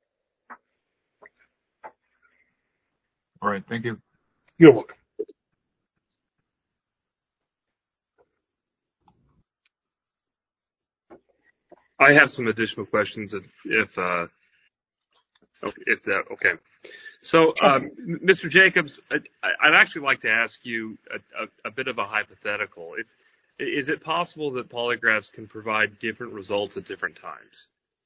All right, thank you.
You're welcome.
I have some additional questions if, if, uh, if that, okay. So, um, Mister Jacobs, I, I'd actually like to ask you a, a, a bit of a hypothetical. If, is it possible that polygraphs can provide different results at different times?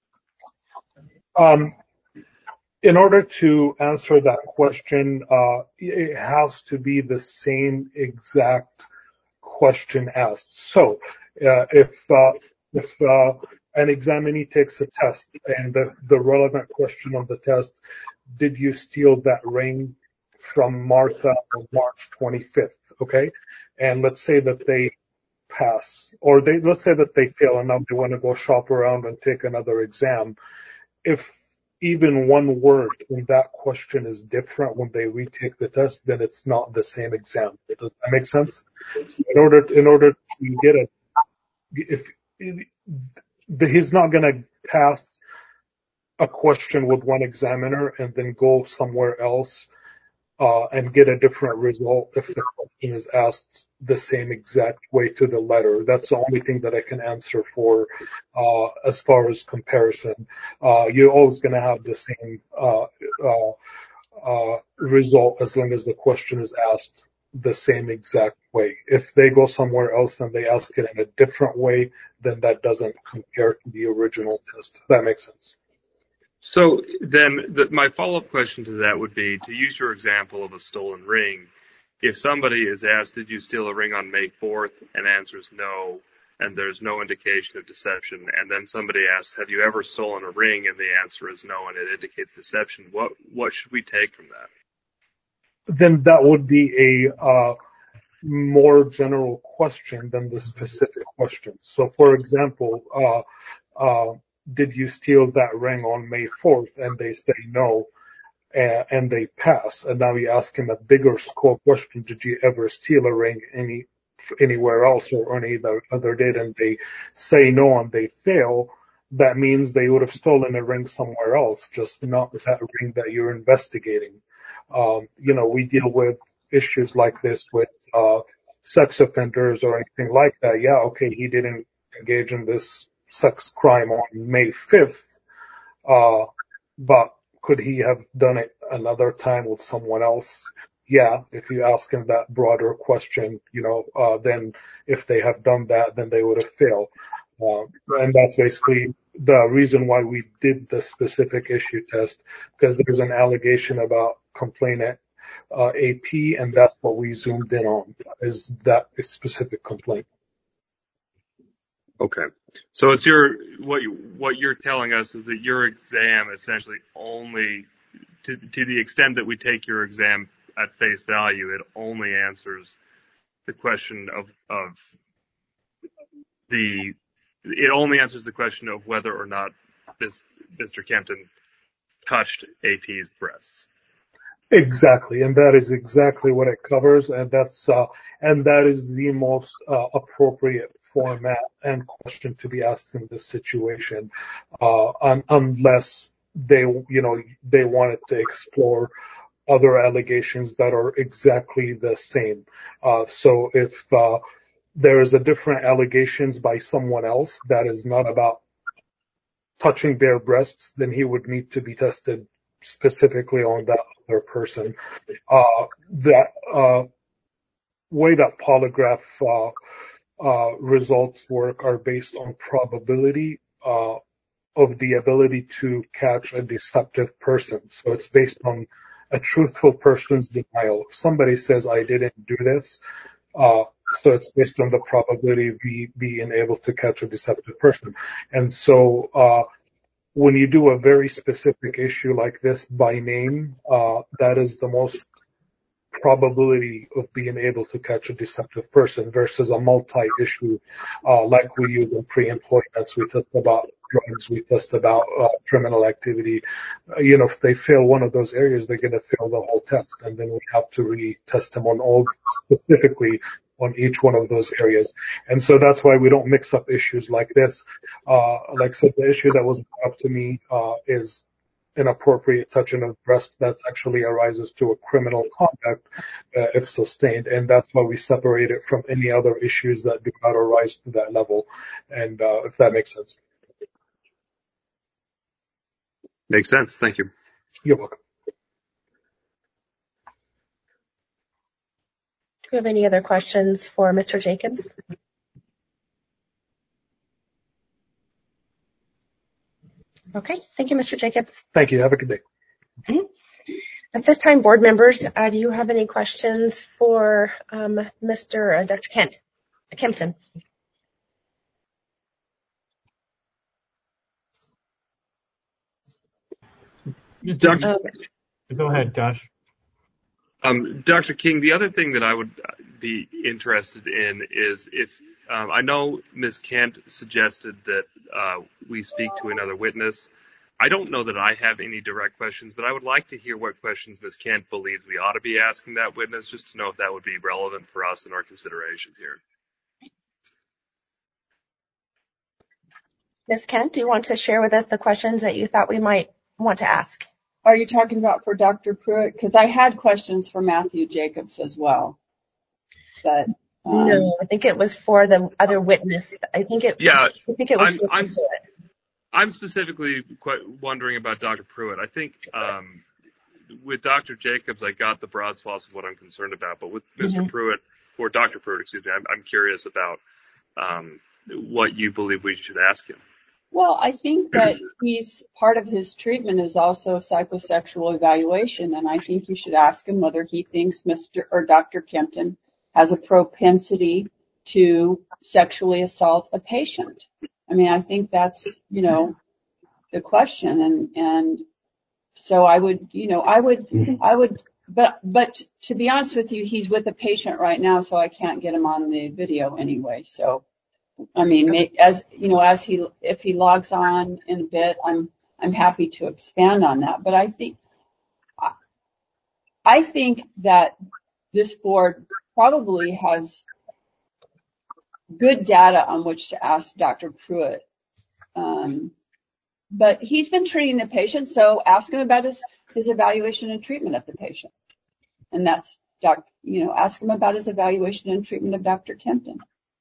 Um, in order to answer that question, uh, it has to be the same exact question asked. So, uh, if uh, if uh, an examinee takes a test and the, the relevant question on the test, did you steal that ring from Martha on March twenty-fifth? Okay, and let's say that they pass, or they let's say that they fail and now they want to go shop around and take another exam. If even one word in that question is different when they retake the test, then it's not the same exam. Does that make sense? So in order in order to get a, if, if he's not going to pass a question with one examiner and then go somewhere else uh, and get a different result if the question is asked the same exact way to the letter. That's the only thing that I can answer for uh, as far as comparison. Uh, you're always going to have the same uh, uh, uh, result as long as the question is asked the same exact way. If they go somewhere else and they ask it in a different way, then that doesn't compare to the original test. If that makes sense.
So then the, my follow-up question to that would be, to use your example of a stolen ring, if somebody is asked, did you steal a ring on May fourth, and answers no, and there's no indication of deception, and then somebody asks, have you ever stolen a ring, and the answer is no, and it indicates deception, what, what should we take from that?
then that would be a uh, more general question than the specific question. So, for example, uh, uh, did you steal that ring on May fourth? And they say no, and, and they pass. And now you ask him a bigger scope question: did you ever steal a ring any anywhere else or any other, other date? And they say no, and they fail. That means they would have stolen a ring somewhere else, just not that ring that you're investigating. Um, you know, we deal with issues like this with uh, sex offenders or anything like that. Yeah, okay, he didn't engage in this sex crime on May fifth, uh, but could he have done it another time with someone else? Yeah, if you ask him that broader question, you know, uh, then if they have done that, then they would have failed. Uh, and that's basically the reason why we did the specific issue test, because there's an allegation about complainant uh, A P, and that's what we zoomed in on, is that specific complaint.
Okay. So it's your, what you, what you're telling us is that your exam essentially only, to, to the extent that we take your exam at face value, it only answers the question of, of the, it only answers the question of whether or not this Mister Kempton touched A P's breasts.
Exactly, and that is exactly what it covers, and that's uh, and that is the most uh, appropriate format and question to be asked in this situation, uh, un- unless they, you know, they wanted to explore other allegations that are exactly the same. Uh, so if uh, there is a different allegations by someone else that is not about touching bare breasts, then he would need to be tested specifically on that other person. Uh, that uh, way that polygraph uh, uh, results work are based on probability uh, of the ability to catch a deceptive person. So it's based on a truthful person's denial. If somebody says, I didn't do this, uh, so it's based on the probability of me being able to catch a deceptive person. And so uh, when you do a very specific issue like this by name, uh, that is the most probability of being able to catch a deceptive person versus a multi-issue, uh, like we use in pre-employments. We test about drugs, we test about uh, criminal activity. Uh, you know, if they fail one of those areas, they're going to fail the whole test, and then we have to retest them on all specifically on each one of those areas. And so that's why we don't mix up issues like this. Uh, like I said, the issue that was brought up to me uh, is inappropriate touching of breasts that actually arises to a criminal conduct uh, if sustained, and that's why we separate it from any other issues that do not arise to that level. And uh, if that makes sense.
Makes sense. Thank you.
You're welcome.
Do we have any other questions for Mister Jacobs? Okay, thank you, Mister Jacobs.
Thank you. Have a good day.
Mm-hmm. At this time, board members, uh, do you have any questions for um, Mister Uh, Doctor Kent, Kempton?
Doctor
Um,
Go ahead, Josh.
Um, Doctor King, the other thing that I would be interested in is if um, I know Miz Kent suggested that uh, we speak to another witness. I don't know that I have any direct questions, but I would like to hear what questions Miz Kent believes we ought to be asking that witness, just to know if that would be relevant for us in our consideration here.
Miz Kent, do you want to share with us the questions that you thought we might want to ask?
Are you talking about for Doctor Pruitt? Because I had questions for Matthew Jacobs as well. But um,
no, I think it was for the other witness. I think it.
Yeah,
I think it was
I'm,
for
I'm,
Pruitt.
I'm specifically quite wondering about Doctor Pruitt. I think um, with Doctor Jacobs, I got the broad swaths of what I'm concerned about, but with Mister
Mm-hmm.
Pruitt, or Doctor Pruitt, excuse me, I'm, I'm curious about um, what you believe we should ask him.
well, I think that he's part of his treatment is also psychosexual evaluation, and I think you should ask him whether he thinks Mister or Doctor Kempton has a propensity to sexually assault a patient. I mean, I think that's, you know, the question, and and so I would, you know, I would I would but but to be honest with you, he's with a patient right now, so I can't get him on the video anyway. So, I mean, as you know, as he if he logs on in a bit, I'm I'm happy to expand on that. But I think I think that this board probably has good data on which to ask Doctor Pruitt. Um, but he's been treating the patient, so ask him about his, his evaluation and treatment of the patient. And that's, doc, you know, ask him about his evaluation and treatment of Doctor Kempton.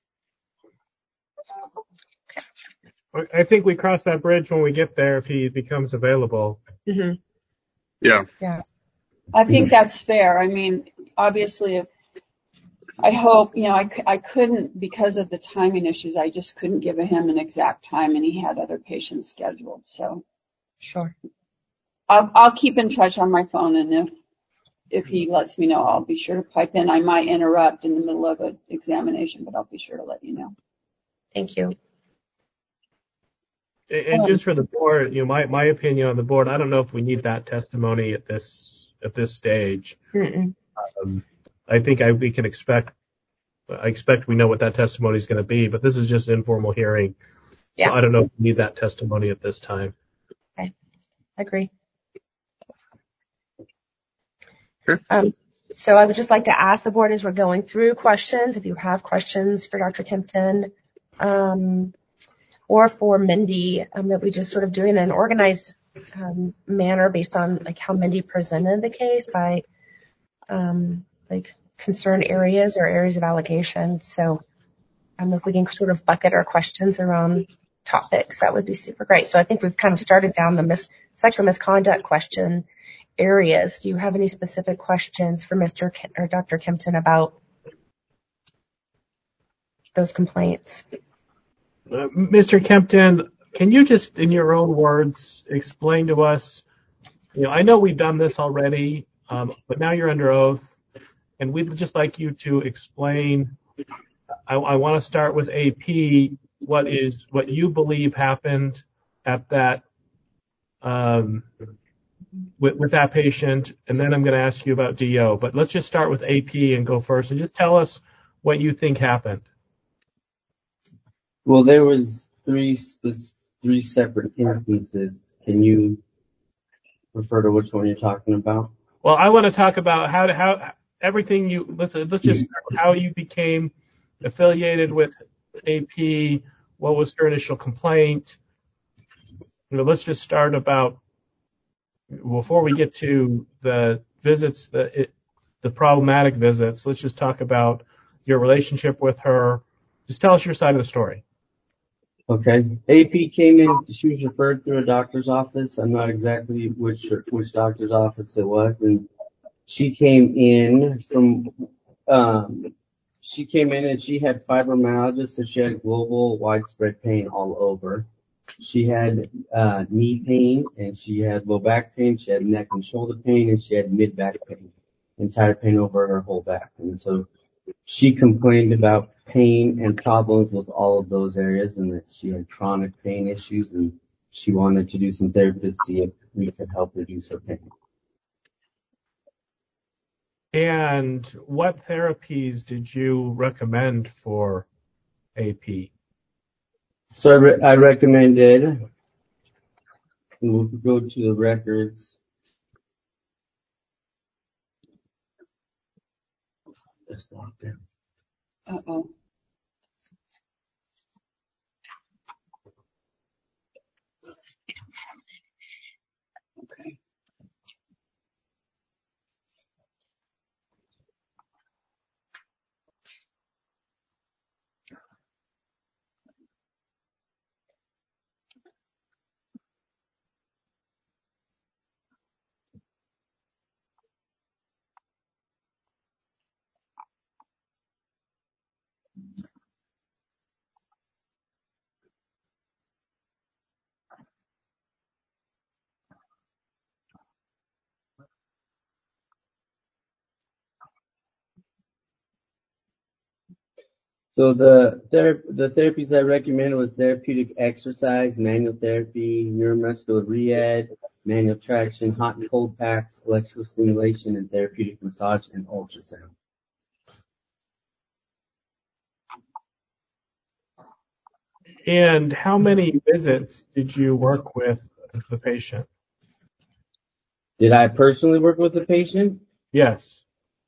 I think we cross that bridge when we get there if he becomes available.
Mm-hmm.
Yeah.
Yeah.
I think that's fair. I mean, obviously, if, I hope, you know, I, I couldn't, because of the timing issues, I just couldn't give him an exact time, and he had other patients scheduled. So
Sure.
I'll, I'll keep in touch on my phone, and if if he lets me know, I'll be sure to pipe in. I might interrupt in the middle of an examination, but I'll be sure to let you know.
Thank you.
And just for the board, you know, my, my opinion on the board, I don't know if we need that testimony at this at this stage. Um, I think I, we can expect, I expect we know what that testimony is going to be, but this is just an informal hearing.
Yeah.
So I don't know if we need that testimony at this time.
Okay. I agree.
Sure.
Um, so I would just like to ask the board as we're going through questions, if you have questions for Doctor Kempton, um, or for Mindy, um, that we just sort of do in an organized um, manner based on like how Mindy presented the case by um, like concerned areas or areas of allegation. So um, if we can sort of bucket our questions around topics, that would be super great. So I think we've kind of started down the mis- sexual misconduct question areas. Do you have any specific questions for Mister K- or Doctor Kempton about those complaints?
Uh, Mister Kempton, can you just, in your own words, explain to us, you know, I know we've done this already, um, but now you're under oath, and we'd just like you to explain, I, I want to start with A P, what is, what you believe happened at that, um, with, with that patient, and then I'm going to ask you about D O, but let's just start with A P and go first, and just tell us what you think happened.
Well, there was three three separate instances. Can you refer to which one you're talking about?
Well, I want to talk about how to, how everything you let's let's just start with how you became affiliated with A P. What was her initial complaint? You know, let's just start about before we get to the visits, the it, the problematic visits. Let's just talk about your relationship with her. Just tell us your side of the story.
Okay. A P came in. She was referred through a doctor's office. I'm not exactly which which doctor's office it was, and she came in from. Um, she came in and she had fibromyalgia, so she had global widespread pain all over. She had uh, knee pain, and she had low back pain. She had neck and shoulder pain, and she had mid back pain, entire pain over her whole back. And so she complained about pain and problems with all of those areas, and that she had chronic pain issues, and she wanted to do some therapy to see if we could help reduce her pain.
And what therapies did you recommend for A P?
So I, re- I recommended, and we'll go to the records. Just locked in.
Uh-oh. Okay.
So the ther- the therapies I recommended was therapeutic exercise, manual therapy, neuromuscular rehab, manual traction, hot and cold packs, electrical stimulation, and therapeutic massage and ultrasound.
And how many visits did you work with the patient?
Did I personally work with the patient?
Yes.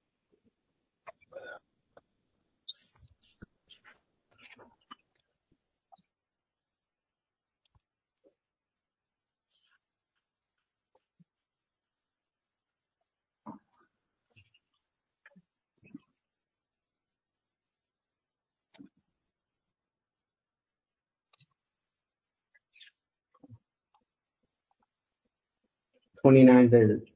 twenty-nine visits.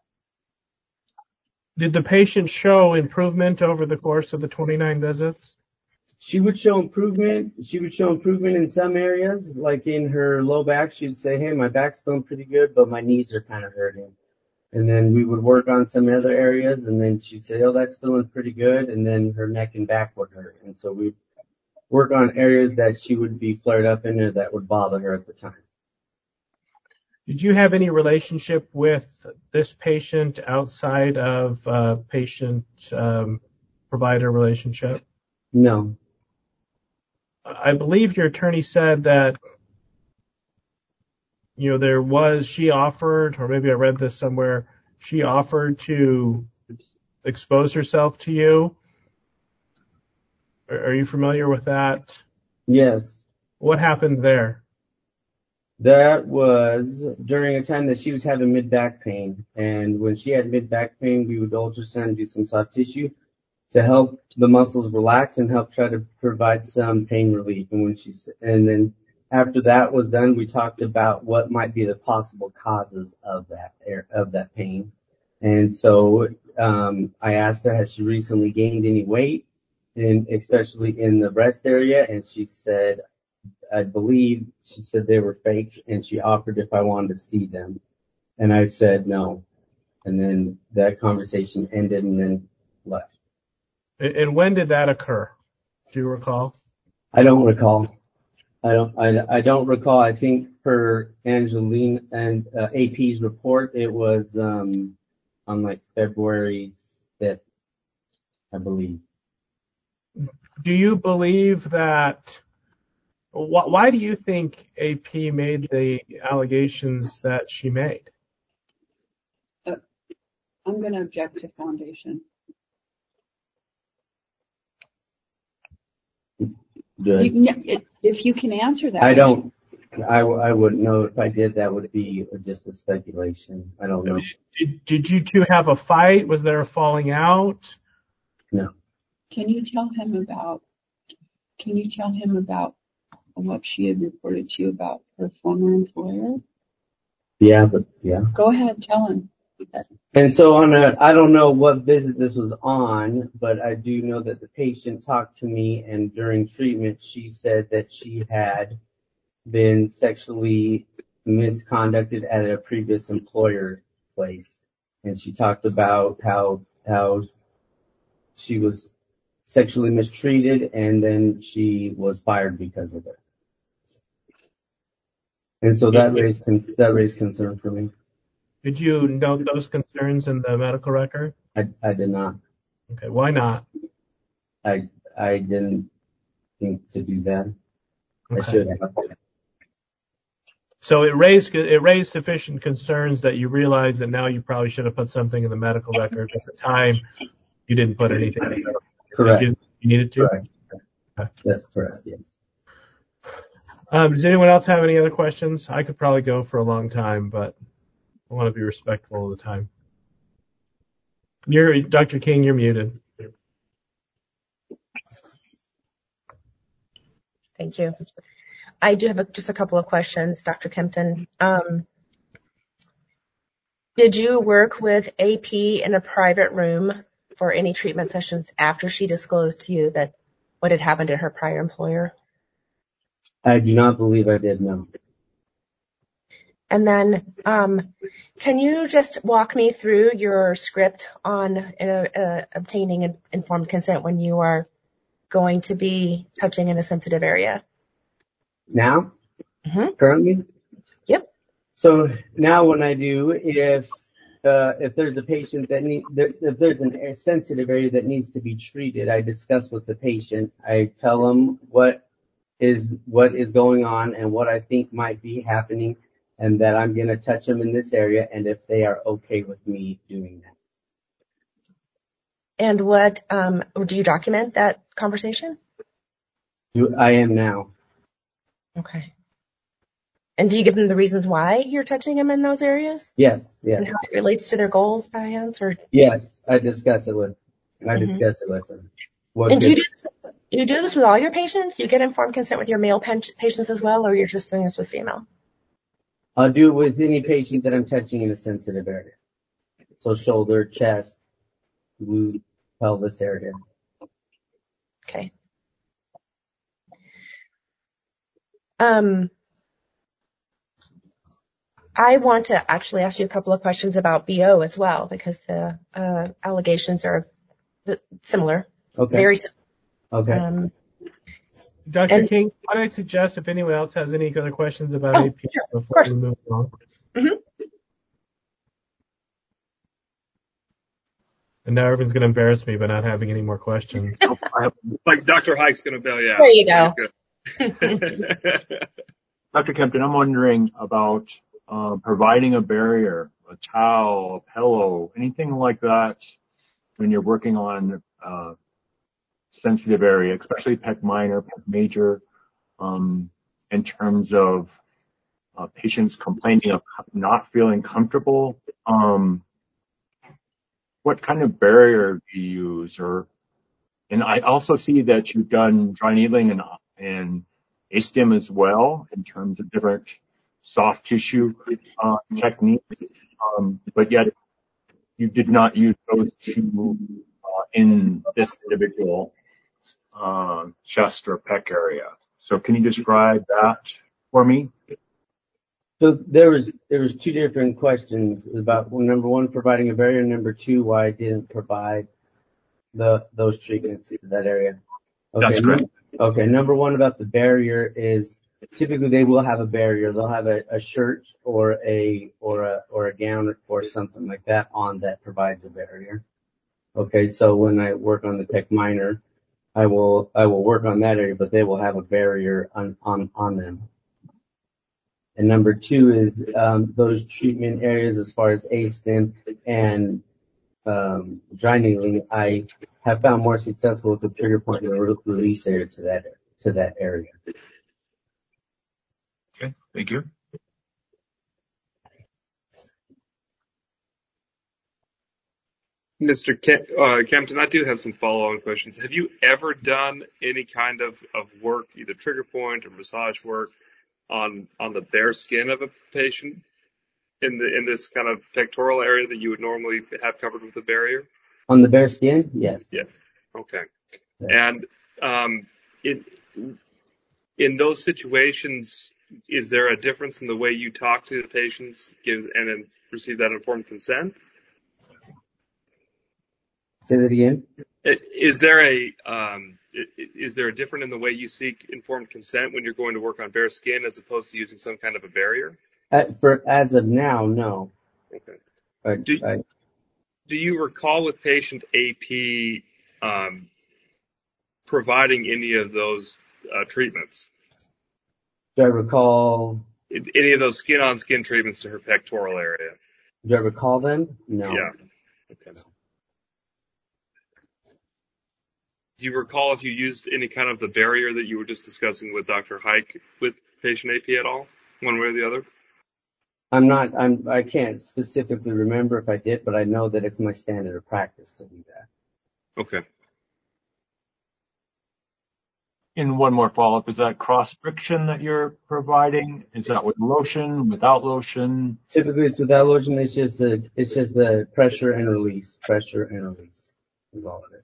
Did the patient show improvement over the course of the twenty-nine visits?
She would show improvement. She would show improvement in some areas, like in her low back. She'd say, hey, my back's feeling pretty good, but my knees are kind of hurting. And then we would work on some other areas, and then she'd say, oh, that's feeling pretty good. And then her neck and back would hurt. And so we'd work on areas that she would be flared up in or that would bother her at the time.
Did you have any relationship with this patient outside of uh, patient-provider um, relationship?
No.
I believe your attorney said that, you know, there was, she offered, or maybe I read this somewhere, she offered to expose herself to you. Are you familiar with that?
Yes.
What happened there?
That was during a time that she was having mid-back pain. And when she had mid-back pain, we would ultrasound and do some soft tissue to help the muscles relax and help try to provide some pain relief. And when she, and then after that was done, we talked about what might be the possible causes of that, of that pain. And so, um, I asked her, has she recently gained any weight, and especially in the breast area? And she said, I believe she said they were fake, and she offered if I wanted to see them. And I said no. And then that conversation ended and then left.
And when did that occur? Do you recall?
I don't recall. I don't. I, I don't recall. I think per Angeline and uh, A P's report, it was um, on like February fifth, I believe.
Do you believe that? Wh- why do you think A P made the allegations that she made?
Uh, I'm going to object to foundation. You, if you can answer that.
I don't. I, I wouldn't know. If I did, that would be just a speculation. I don't know.
Did, did you two have a fight? Was there a falling out?
No.
Can you tell him about, can you tell him about what she had reported to you about her former employer?
Yeah, but yeah.
Go ahead, tell him.
And so on a, I don't know what visit this was on, but I do know that the patient talked to me, and during treatment, she said that she had been sexually misconducted at a previous employer place. And she talked about how, how she was sexually mistreated, and then she was fired because of it. And so that raised, that raised concern for me.
Did you note those concerns in the medical record?
I, I did not.
Okay, why not?
I I didn't think to do that.
Okay.
I should have.
So it raised it raised sufficient concerns that you realized that now you probably should have put something in the medical record. At the time, you didn't put anything in there.
Correct.
You, you needed to?
Correct. Okay. That's correct, yes.
Um, does anyone else have any other questions? I could probably go for a long time, but I want to be respectful of the time. You're Doctor King, you're muted.
Thank you. I do have a, just a couple of questions, Doctor Kempton. Um, did you work with A P in a private room for any treatment sessions after she disclosed to you that what had happened to her prior employer?
I do not believe I did, no.
And then, um, can you just walk me through your script on uh, uh, obtaining informed consent when you are going to be touching in a sensitive area?
Now?
Mm-hmm.
Currently?
Yep.
So now when I do, if uh, if there's a patient that need, if there's an sensitive area that needs to be treated, I discuss with the patient. I tell them what is what is going on and what I think might be happening, and that I'm going to touch them in this area, and if they are okay with me doing that.
And what um, do you document that conversation?
Do I am now.
Okay. And do you give them the reasons why you're touching them in those areas?
Yes, yes.
And how it relates to their goals by hands? Or
Yes, I discuss it with I
Mhm.
discuss it with them. What
And do you
good-
do, you do this with all your patients? You get informed consent with your male pen- patients as well, or you're just doing this with female?
I'll do it with any patient that I'm touching in a sensitive area. So shoulder, chest, glute, pelvis area.
Okay. Um, I want to actually ask you a couple of questions about B O as well, because the uh, allegations are the, similar,
Okay.
very similar.
Okay.
Um,
Doctor
and-
King, what I suggest, if anyone else has any other questions about
Oh,
A P
sure, of
before
course.
we move on.
Mhm.
And now everyone's going to embarrass me by not having any more questions.
Like Doctor Hike's going to bail you out.
There you go.
Doctor Kempton, I'm wondering about uh, providing a barrier, a towel, a pillow, anything like that when you're working on uh, sensitive area, especially pec minor, pec major, um, in terms of uh, patients complaining of not feeling comfortable. Um, what kind of barrier do you use? Or, and I also see that you've done dry needling and, and A S T E M as well in terms of different soft tissue uh, techniques, um, but yet you did not use those two uh, in this individual uh, chest or pec area. So can you describe that for me?
So there was there was two different questions about, well, number one, providing a barrier, number two, why I didn't provide the those treatments to that area. Okay.
That's correct.
Okay. Number one about the barrier is typically they will have a barrier. They'll have a, a shirt or a or a or a gown or something like that on that provides a barrier. Okay. So when I work on the pec minor, I will I will work on that area, but they will have a barrier on on on them. And number two is um, those treatment areas as far as A S T E M and um, dry needling, I have found more successful with the trigger point and the re- release area to that to that area.
Okay, thank you.
Mister Kem- uh, Kempton, I do have some follow-on questions. Have you ever done any kind of, of work, either trigger point or massage work, on on the bare skin of a patient in the in this kind of pectoral area that you would normally have covered with a barrier?
On the bare skin, yes.
Yes. Okay.
Yeah.
And um, in in those situations, is there a difference in the way you talk to the patients, give and then receive that informed consent?
Say that again.
Is there a um, is there a difference in the way you seek informed consent when you're going to work on bare skin as opposed to using some kind of a barrier?
At, for as of now, no.
Okay.
I,
Do,
I,
do you recall with patient A P um, providing any of those uh, treatments?
do I recall?
Any of those skin-on-skin treatments to her pectoral area?
Do I recall them? No.
Yeah. Okay. Do you recall if you used any kind of the barrier that you were just discussing with Doctor Hike with patient A P at all, one way or the other?
I'm not. I'm. I can't specifically remember if I did, but I know that it's my standard of practice to do that.
Okay.
And one more follow-up, is that cross friction that you're providing? Is that with lotion, without lotion?
Typically, it's without lotion. It's just a. It's just a pressure and release. Pressure and release is all it is.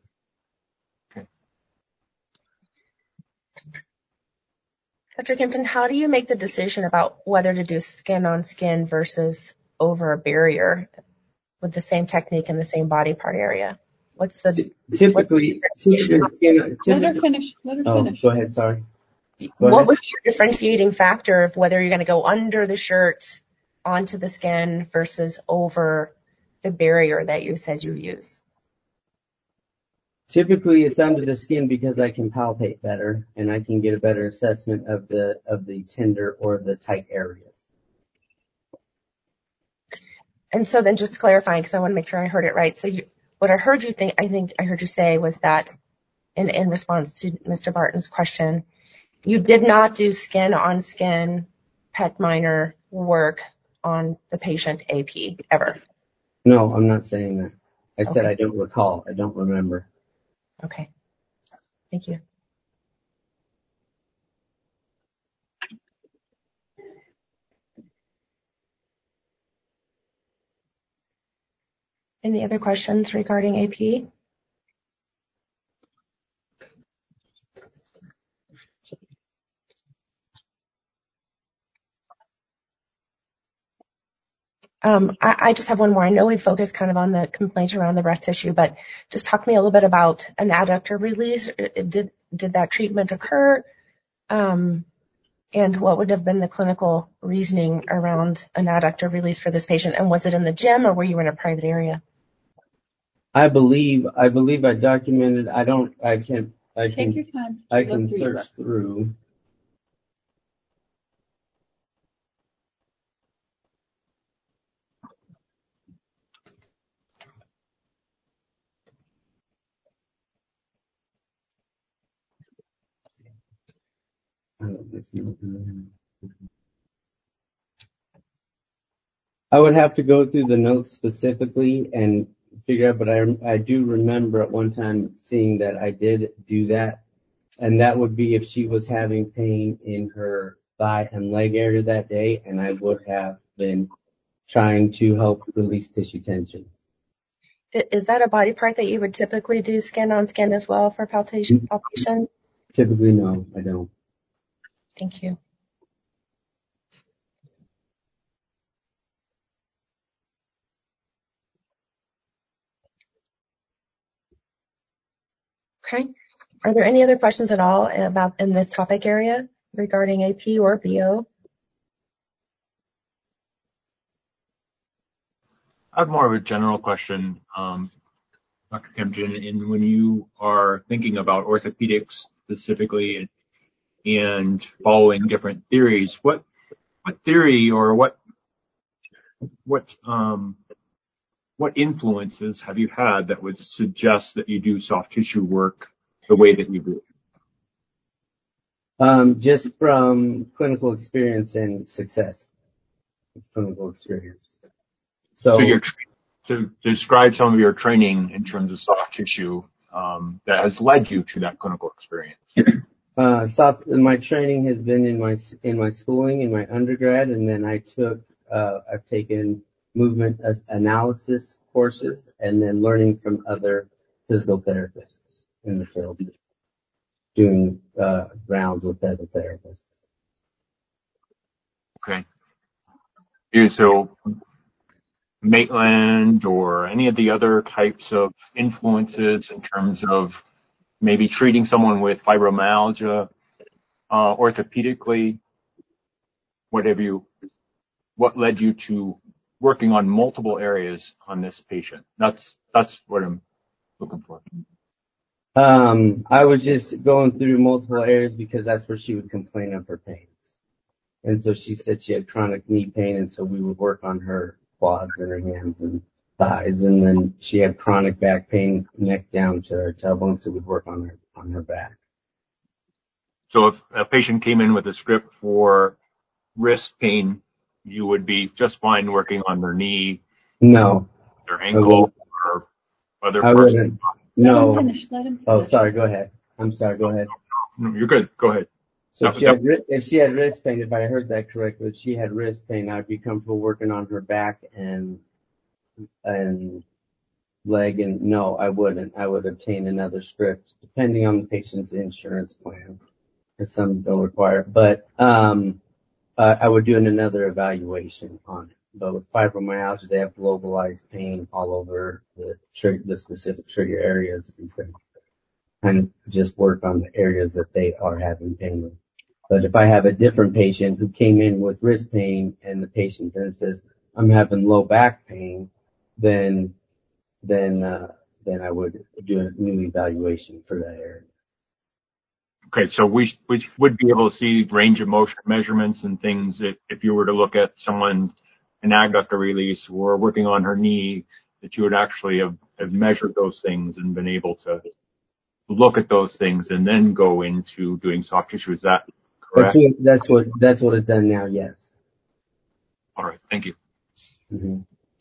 Doctor Kempton, how do you make the decision about whether to do skin on skin versus over a barrier with the same technique in the same body part area? What's the
typically? typically skin,
Let her finish. Let her
oh,
finish.
go ahead. Sorry. Go
what
ahead.
was your differentiating factor of whether you're going to go under the shirt onto the skin versus over the barrier that you said you use?
Typically, it's under the skin because I can palpate better and I can get a better assessment of the of the tender or the tight areas.
And so then just to clarify, because I want to make sure I heard it right. So you, what I heard you think, I think I heard you say was that in, in response to Mister Barton's question, you did not do skin on skin P E T minor work on the patient A P ever.
No, I'm not saying that. I
Okay.
said I don't recall. I don't remember.
Okay. Thank you. Any other questions regarding A P? Um, I, I just have one more. I know we focused kind of on the complaint around the breast tissue, but just talk to me a little bit about an adductor release. Did did that treatment occur? Um, and what would have been the clinical reasoning around an adductor release for this patient? And was it in the gym or were you in a private area?
I believe I believe I documented. I don't. I can. I
Take
can.
your time.
I
Look
can
through your
search
record.
through. I would have to go through the notes specifically and figure out, but I I do remember at one time seeing that I did do that, and that would be if she was having pain in her thigh and leg area that day, and I would have been trying to help release tissue tension.
Is that a body part that you would typically do skin on skin as well for palpation? palpation?
Typically, no, I don't.
Thank you. Okay. Are there any other questions at all about in this topic area regarding A P or B O?
I have more of a general question, um, Doctor Kempton, and when you are thinking about orthopedics specifically and following different theories, what what theory or what what um, what influences have you had that would suggest that you do soft tissue work the way that you do?
Um, just from clinical experience and success. Clinical experience. So,
So you're to describe some of your training in terms of soft tissue um, that has led you to that clinical experience.
uh, soft, my training has been in my in my schooling, in my undergrad, and then I took uh, I've taken movement analysis courses, and then learning from other physical therapists in the field, doing uh, rounds with other therapists.
Okay. Yeah, so Maitland or any of the other types of influences in terms of maybe treating someone with fibromyalgia uh, orthopedically, what have you, what led you to working on multiple areas on this patient? That's that's what I'm looking for.
Um, I was just going through multiple areas because that's where she would complain of her pains. And so she said she had chronic knee pain, and so we would work on her quads and her hands and thighs. And then she had chronic back pain, neck down to her tailbone, so we'd work on her on her back.
So if a patient came in with a script for wrist pain, you would be just fine working on their knee,
No,
their ankle, or other
I
parts.
wouldn't.
Let
No.
him finish. Let him finish.
Oh, sorry. Go ahead. I'm sorry. Go ahead.
No, you're good. Go ahead.
So if she had if she had wrist pain, if I heard that correctly, if she had wrist pain, I'd be comfortable working on her back and and leg. And no, I wouldn't. I would obtain another script depending on the patient's insurance plan, because some don't require it. But um, uh, I would do another evaluation on it. But with fibromyalgia, they have globalized pain all over the trig- the specific trigger areas and things. And just work on the areas that they are having pain with. But if I have a different patient who came in with wrist pain and the patient then says, I'm having low back pain, then, then, uh, then I would do a new evaluation for that area.
Okay, so we we would be able to see range of motion measurements and things if, if you were to look at someone, an adductor release or working on her knee, that you would actually have, have measured those things and been able to look at those things and then go into doing soft tissue. Is that
That's
correct?
what, that's what, that's what is done now, yes.
All right, thank you.
Mm-hmm.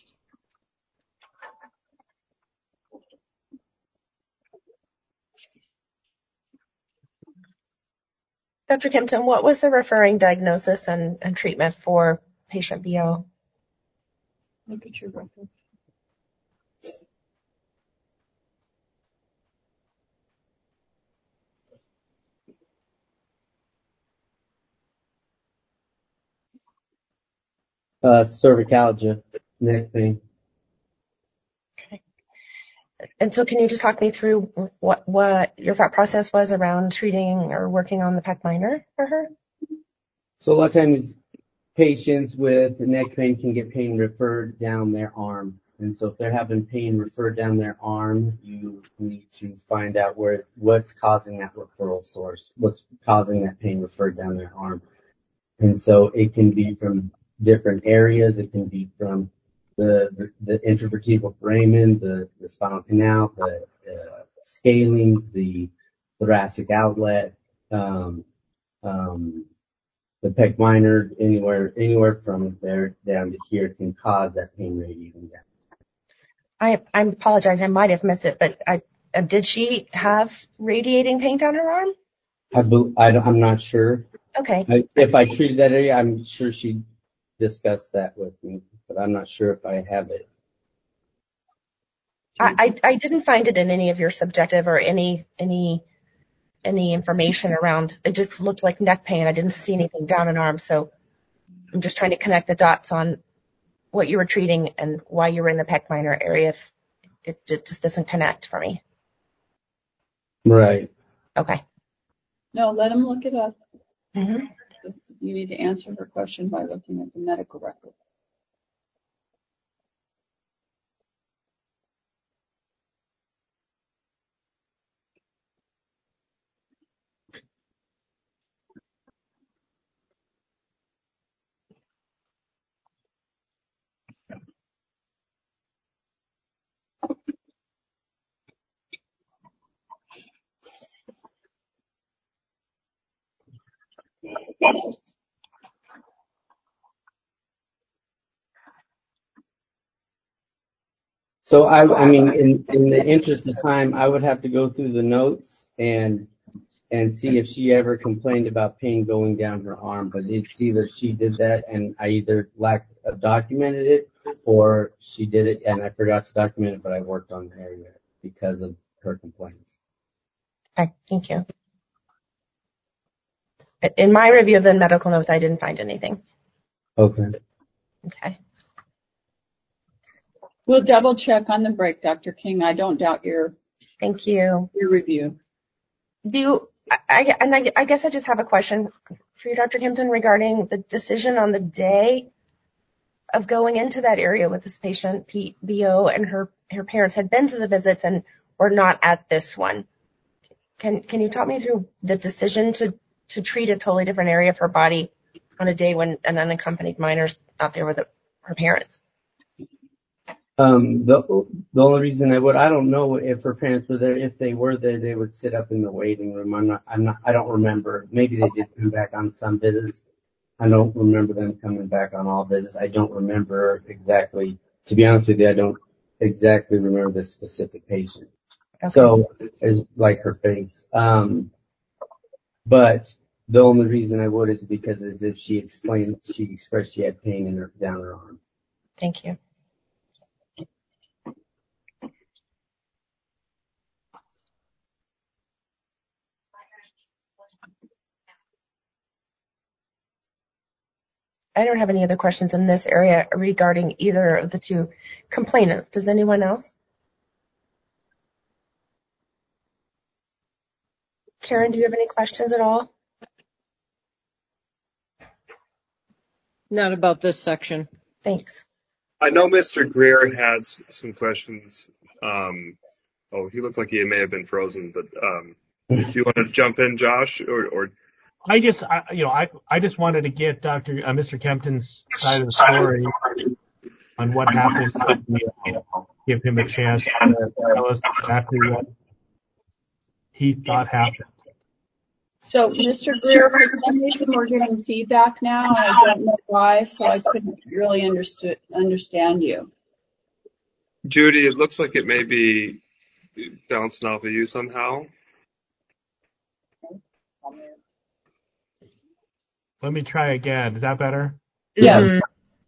Doctor Kempton, what was the referring diagnosis and, and treatment for patient B O?
Look at your record.
Uh, cervicalgia, neck pain.
Okay. And so can you just talk me through what, what your thought process was around treating or working on the pec minor for her?
So a lot of times patients with neck pain can get pain referred down their arm. And so if they're having pain referred down their arm, you need to find out where, what's causing that referral source, what's causing that pain referred down their arm. And so it can be from different areas. It can be from the, the, the intervertebral foramen, the, the spinal canal, the uh, scalings, the thoracic outlet, um, um, the pec minor, anywhere, anywhere from there down to here can cause that pain radiating down.
I, I apologize. I might have missed it, but I, uh, did she have radiating pain down her arm?
I, be, I don't, I'm not sure.
Okay.
I, if I treated that area, I'm sure she discussed that with me, but I'm not sure if I have it.
I, I, I didn't find it in any of your subjective or any, any, any information around. It just looked like neck pain. I didn't see anything down an arm. So I'm just trying to connect the dots on what you were treating and why you were in the pec minor area. If it, it just doesn't connect for me.
Right.
Okay.
No, let him look it up.
Mm-hmm.
You need to answer her question by looking at the medical record.
So I, I mean, in, in the interest of time, I would have to go through the notes and and see if she ever complained about pain going down her arm. But it's either she did that and I either lacked uh, documented it, or she did it and I forgot to document it, but I worked on the area because of her complaints.
Okay. Thank you. In my review of the medical notes, I didn't find anything.
Okay.
Okay.
We'll double check on the break, Doctor King. I don't doubt your
Thank you.
your review.
Do you, I, and I, I guess I just have a question for you, Doctor Kempton, regarding the decision on the day of going into that area with this patient, P B O, and her, her parents had been to the visits and were not at this one. Can can you talk me through the decision to, to treat a totally different area of her body on a day when an unaccompanied minor's out there with her parents?
Um, the the only reason I would, I don't know if her parents were there. If they were there, they would sit up in the waiting room. I'm not, I'm not, I don't remember. Maybe they did come back on some visits. I don't remember them coming back on all visits. I don't remember exactly. To be honest with you, I don't exactly remember this specific patient. Okay. So it's like her face. Um, but the only reason I would is because as if she explained, she expressed she had pain in her down her arm.
Thank you. I don't have any other questions in this area regarding either of the two complainants. Does anyone else? Karen, do you have any questions at all?
Not about this section.
Thanks.
I know Mister Greer had s- some questions. Um, oh, he looked like he may have been frozen, but um, do you want to jump in, Josh, or, or
I just, I, you know, I, I just wanted to get Doctor Uh, Mister Kempton's side of the story on what happened. You know, give him a chance to tell us exactly what he thought happened.
So, Mister Greer, for some reason we're getting feedback now, and I don't know why, so I couldn't really understood, understand you.
Judy? It looks like it may be bouncing off of you somehow.
Let me try again. Is that better?
Yes.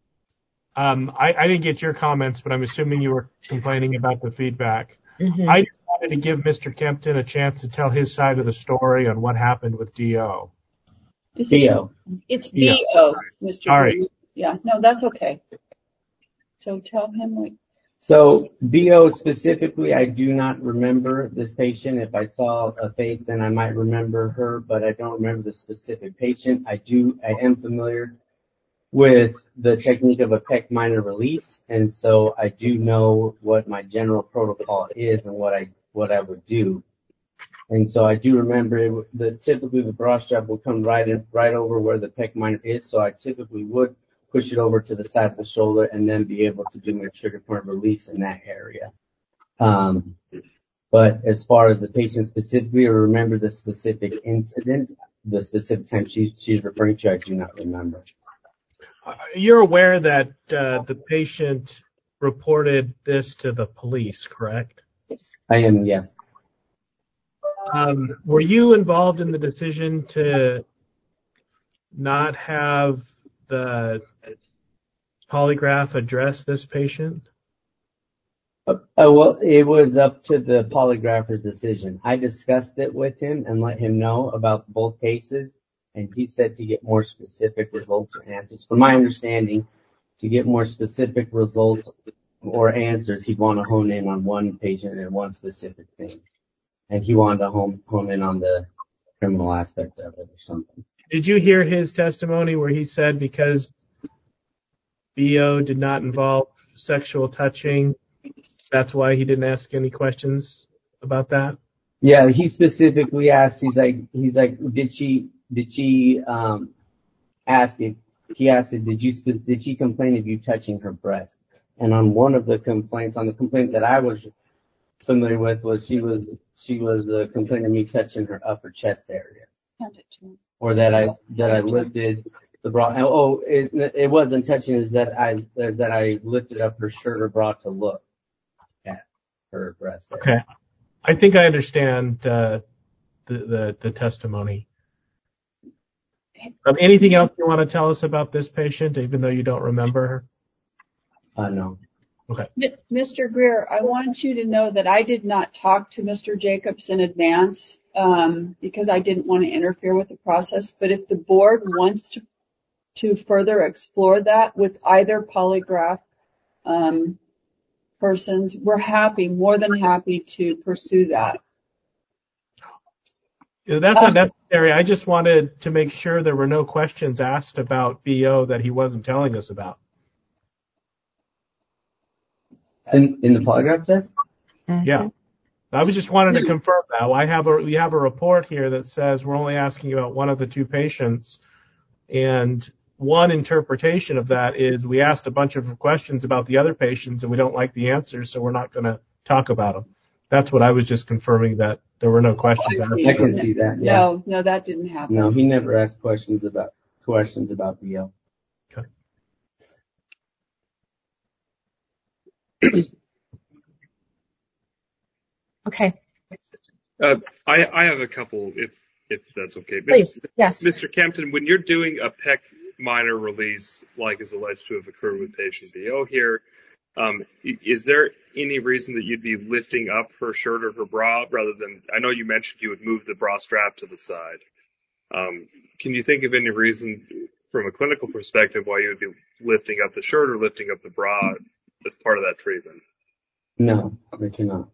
Um, I, I didn't get your comments, but I'm assuming you were complaining about the feedback.
Mm-hmm.
I just wanted to give Mister Kempton a chance to tell his side of the story on what happened with D O.
Is
B
it,
O.
it's
Yeah.
B O, Mister
All right.
Greer. Yeah, no, that's okay. So tell him what.
So B O specifically, I do not remember this patient. If I saw a face, then I might remember her, but I don't remember the specific patient. I do, I am familiar with the technique of a pec minor release, and so I do know what my general protocol is and what I what I would do. And so I do remember it, the typically the bra strap will come right in, right over where the pec minor is. So I typically would push it over to the side of the shoulder and then be able to do my trigger point release in that area. Um, but as far as the patient specifically, or remember the specific incident, the specific time she, she's referring to, I do not remember.
You're aware that uh, the patient reported this to the police, correct?
I am, yes.
Um, were you involved in the decision to not have the polygraph address this patient?
Uh, well, it was up to the polygrapher's decision. I discussed it with him and let him know about both cases, and he said to get more specific results or answers. From my understanding, to get more specific results or answers, he'd want to hone in on one patient and one specific thing. And he wanted to hone, hone in on the criminal aspect of it or something.
Did you hear his testimony where he said because B O did not involve sexual touching, that's why he didn't ask any questions about that?
Yeah, he specifically asked, he's like, he's like, did she, did she, um, ask it, he asked it, did you, did she complain of you touching her breast? And on one of the complaints, on the complaint that I was familiar with, was she was, she was uh, complaining of me touching her upper chest area. Or that I, that I lifted the bra. Oh, it, it wasn't touching, is that I, is that I lifted up her shirt or bra to look at her breast area.
Okay. I think I understand uh, the, the, the testimony. Um, anything else you want to tell us about this patient, even though you don't remember her?
Uh, no.
Okay.
Mister Greer, I want you to know that I did not talk to Mister Jacobs in advance um, because I didn't want to interfere with the process. But if the board wants to to further explore that with either polygraph um, persons, we're happy, more than happy to pursue that.
That's not necessary. I just wanted to make sure there were no questions asked about B O that he wasn't telling us about.
In, in the polygraph test?
Mm-hmm.
Yeah. I was just wanted to confirm that. I have a, we have a report here that says we're only asking about one of the two patients, and one interpretation of that is we asked a bunch of questions about the other patients and we don't like the answers, so we're not going to talk about them. That's what I was just confirming, that there were no questions
I
asked.
see.
I can see that, yeah.
No, no, that didn't happen.
No, he never asked questions about questions about B O.
Okay.
Okay.
Uh, I, I have a couple, if if that's okay.
Please. Yes.
Mister Kempton, when you're doing a pec minor release, like is alleged to have occurred with patient B O here, um, is there any reason that you'd be lifting up her shirt or her bra rather than? I know you mentioned you would move the bra strap to the side. Um, can you think of any reason, from a clinical perspective, why you would be lifting up the shirt or lifting up the bra as part of that treatment?
No, I cannot.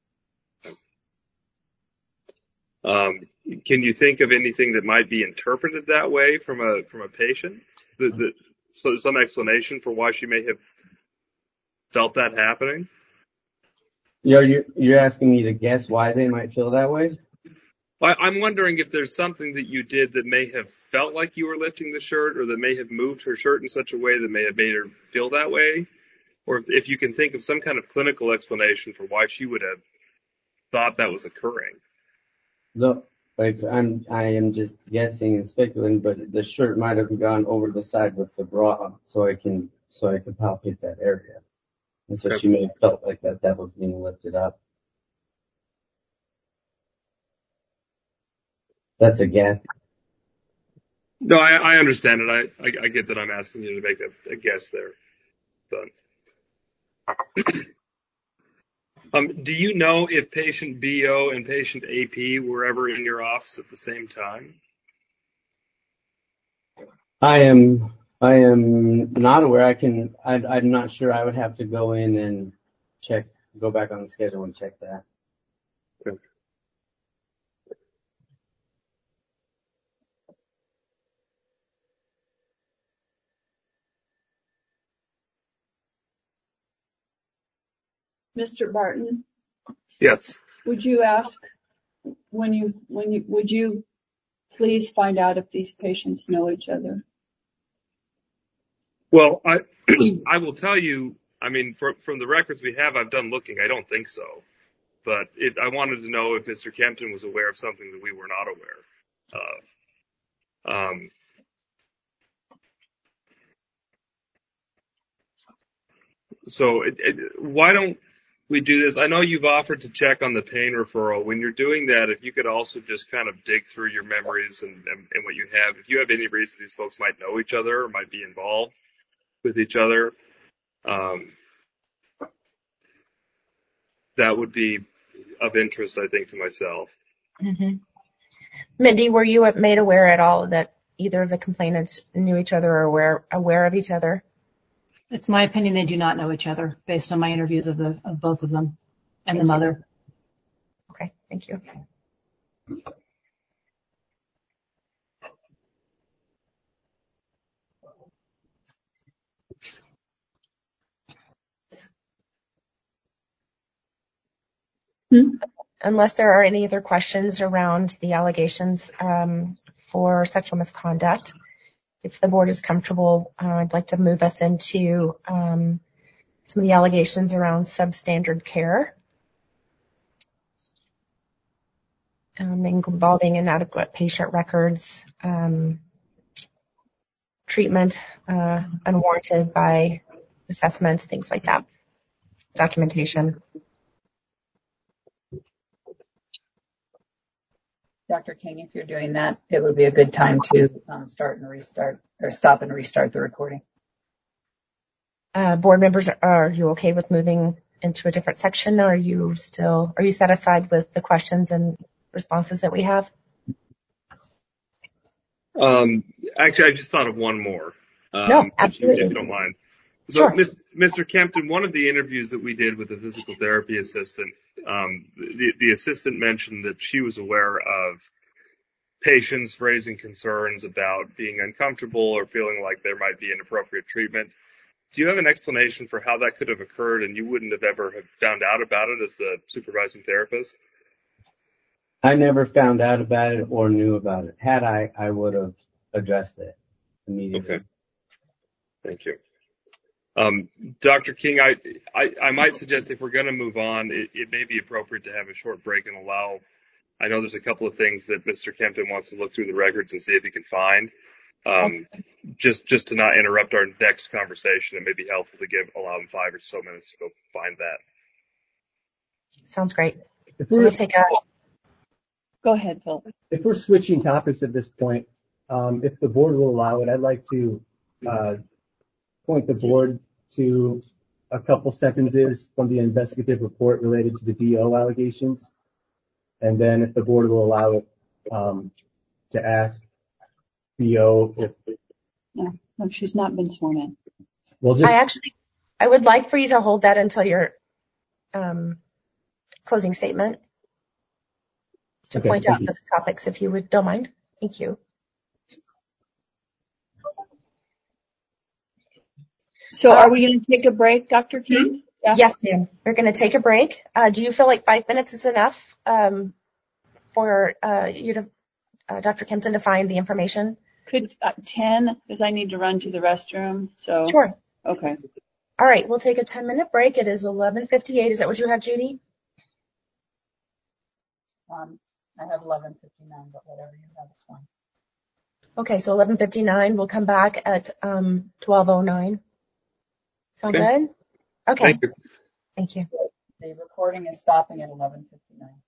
Um, can you think of anything that might be interpreted that way from a from a patient? The, the, so some explanation for why she may have felt that happening?
You're, you're, you're asking me to guess why they might feel that way?
I, I'm wondering if there's something that you did that may have felt like you were lifting the shirt, or that may have moved her shirt in such a way that may have made her feel that way, or if, if you can think of some kind of clinical explanation for why she would have thought that was occurring.
The, like, I'm, I am just guessing and speculating, but the shirt might have gone over the side with the bra, so I can, so I can palpate that area. And so
Okay.
she may have felt like that, that was being lifted up. That's a guess.
No, I, I understand it. I, I, I get that I'm asking you to make a, a guess there. But um, do you know if patient B O and patient A P were ever in your office at the same time?
I am, I am not aware. I can, I, I'm not sure. I would have to go in and check, go back on the schedule and check that.
Okay.
Mister Barton,
Yes.
would you ask when you, when you, would you please find out if these patients know each other?
Well, I I will tell you, I mean, from, from the records we have, I've done looking, I don't think so. But it, I wanted to know if Mister Kempton was aware of something that we were not aware of. Um, so it, it, why don't we do this? I know you've offered to check on the pain referral. When you're doing that, if you could also just kind of dig through your memories and, and, and what you have, if you have any reason these folks might know each other or might be involved with each other, um, that would be of interest, I think, to myself.
Mm-hmm. Mindy, were you made aware at all that either of the complainants knew each other or were aware of each other?
It's my opinion they do not know each other based on my interviews of the of both of them and
Thank
the
you.
mother.
Okay, thank you.
Hmm?
Unless there are any other questions around the allegations um, for sexual misconduct, if the board is comfortable, uh, I'd like to move us into um, some of the allegations around substandard care, um, involving inadequate patient records, um, treatment uh, unwarranted by assessments, things like that, documentation.
Doctor King, if you're doing that, it would be a good time to um, start and restart, or stop and restart the recording.
Uh, board members, are you okay with moving into a different section? Are you still, are you satisfied with the questions and responses that we have?
Um, actually, I just thought of one more. Um,
No,
if you,
absolutely.
if you don't mind. So,
Sure.
Mister Kempton, one of the interviews that we did with the physical therapy assistant, um, the, the assistant mentioned that she was aware of patients raising concerns about being uncomfortable or feeling like there might be inappropriate treatment. Do you have an explanation for how that could have occurred and you wouldn't have ever have found out about it as the supervising therapist?
I never found out about it or knew about it. Had I, I would have addressed it immediately.
Okay. Thank you. Um, Doctor King, I, I, I might suggest if we're going to move on, it, it may be appropriate to have a short break and allow, I know there's a couple of things that Mister Kempton wants to look through the records and see if he can find. Um, just, just to not interrupt our next conversation, it may be helpful to give, allow him five or so minutes to go find that.
Sounds great.
If
So
we're,
we'll take a,
Go ahead, Phil.
if we're switching topics at this point, um, if the board will allow it, I'd like to uh, point the board to a couple sentences from the investigative report related to the D O allegations. And then if the board will allow it, um, to ask B O if,
No, no, she's not been sworn in.
well, just,
I actually, I would like for you to hold that until your um, closing statement to
okay,
point
thank
out
you.
those topics, if you would, don't mind. Thank you.
So
Uh,
are we going to take a break, Doctor King? Yeah.
Yes, ma'am. We're going to take a break. Uh, do you feel like five minutes is enough um, for uh, you to, uh, Doctor Kempton, to find the information?
Could uh, ten, because I need to run to the restroom. So
Sure.
okay.
All right, we'll take a ten minute break. It is eleven fifty-eight. Is that what you have, Judy?
Um, I have eleven fifty-nine, but whatever you have is fine.
Okay, so eleven fifty-nine. We'll come back at um, twelve oh nine. Sound
Okay.
good? Okay.
Thank you.
Thank you.
The recording is stopping at eleven fifty-nine.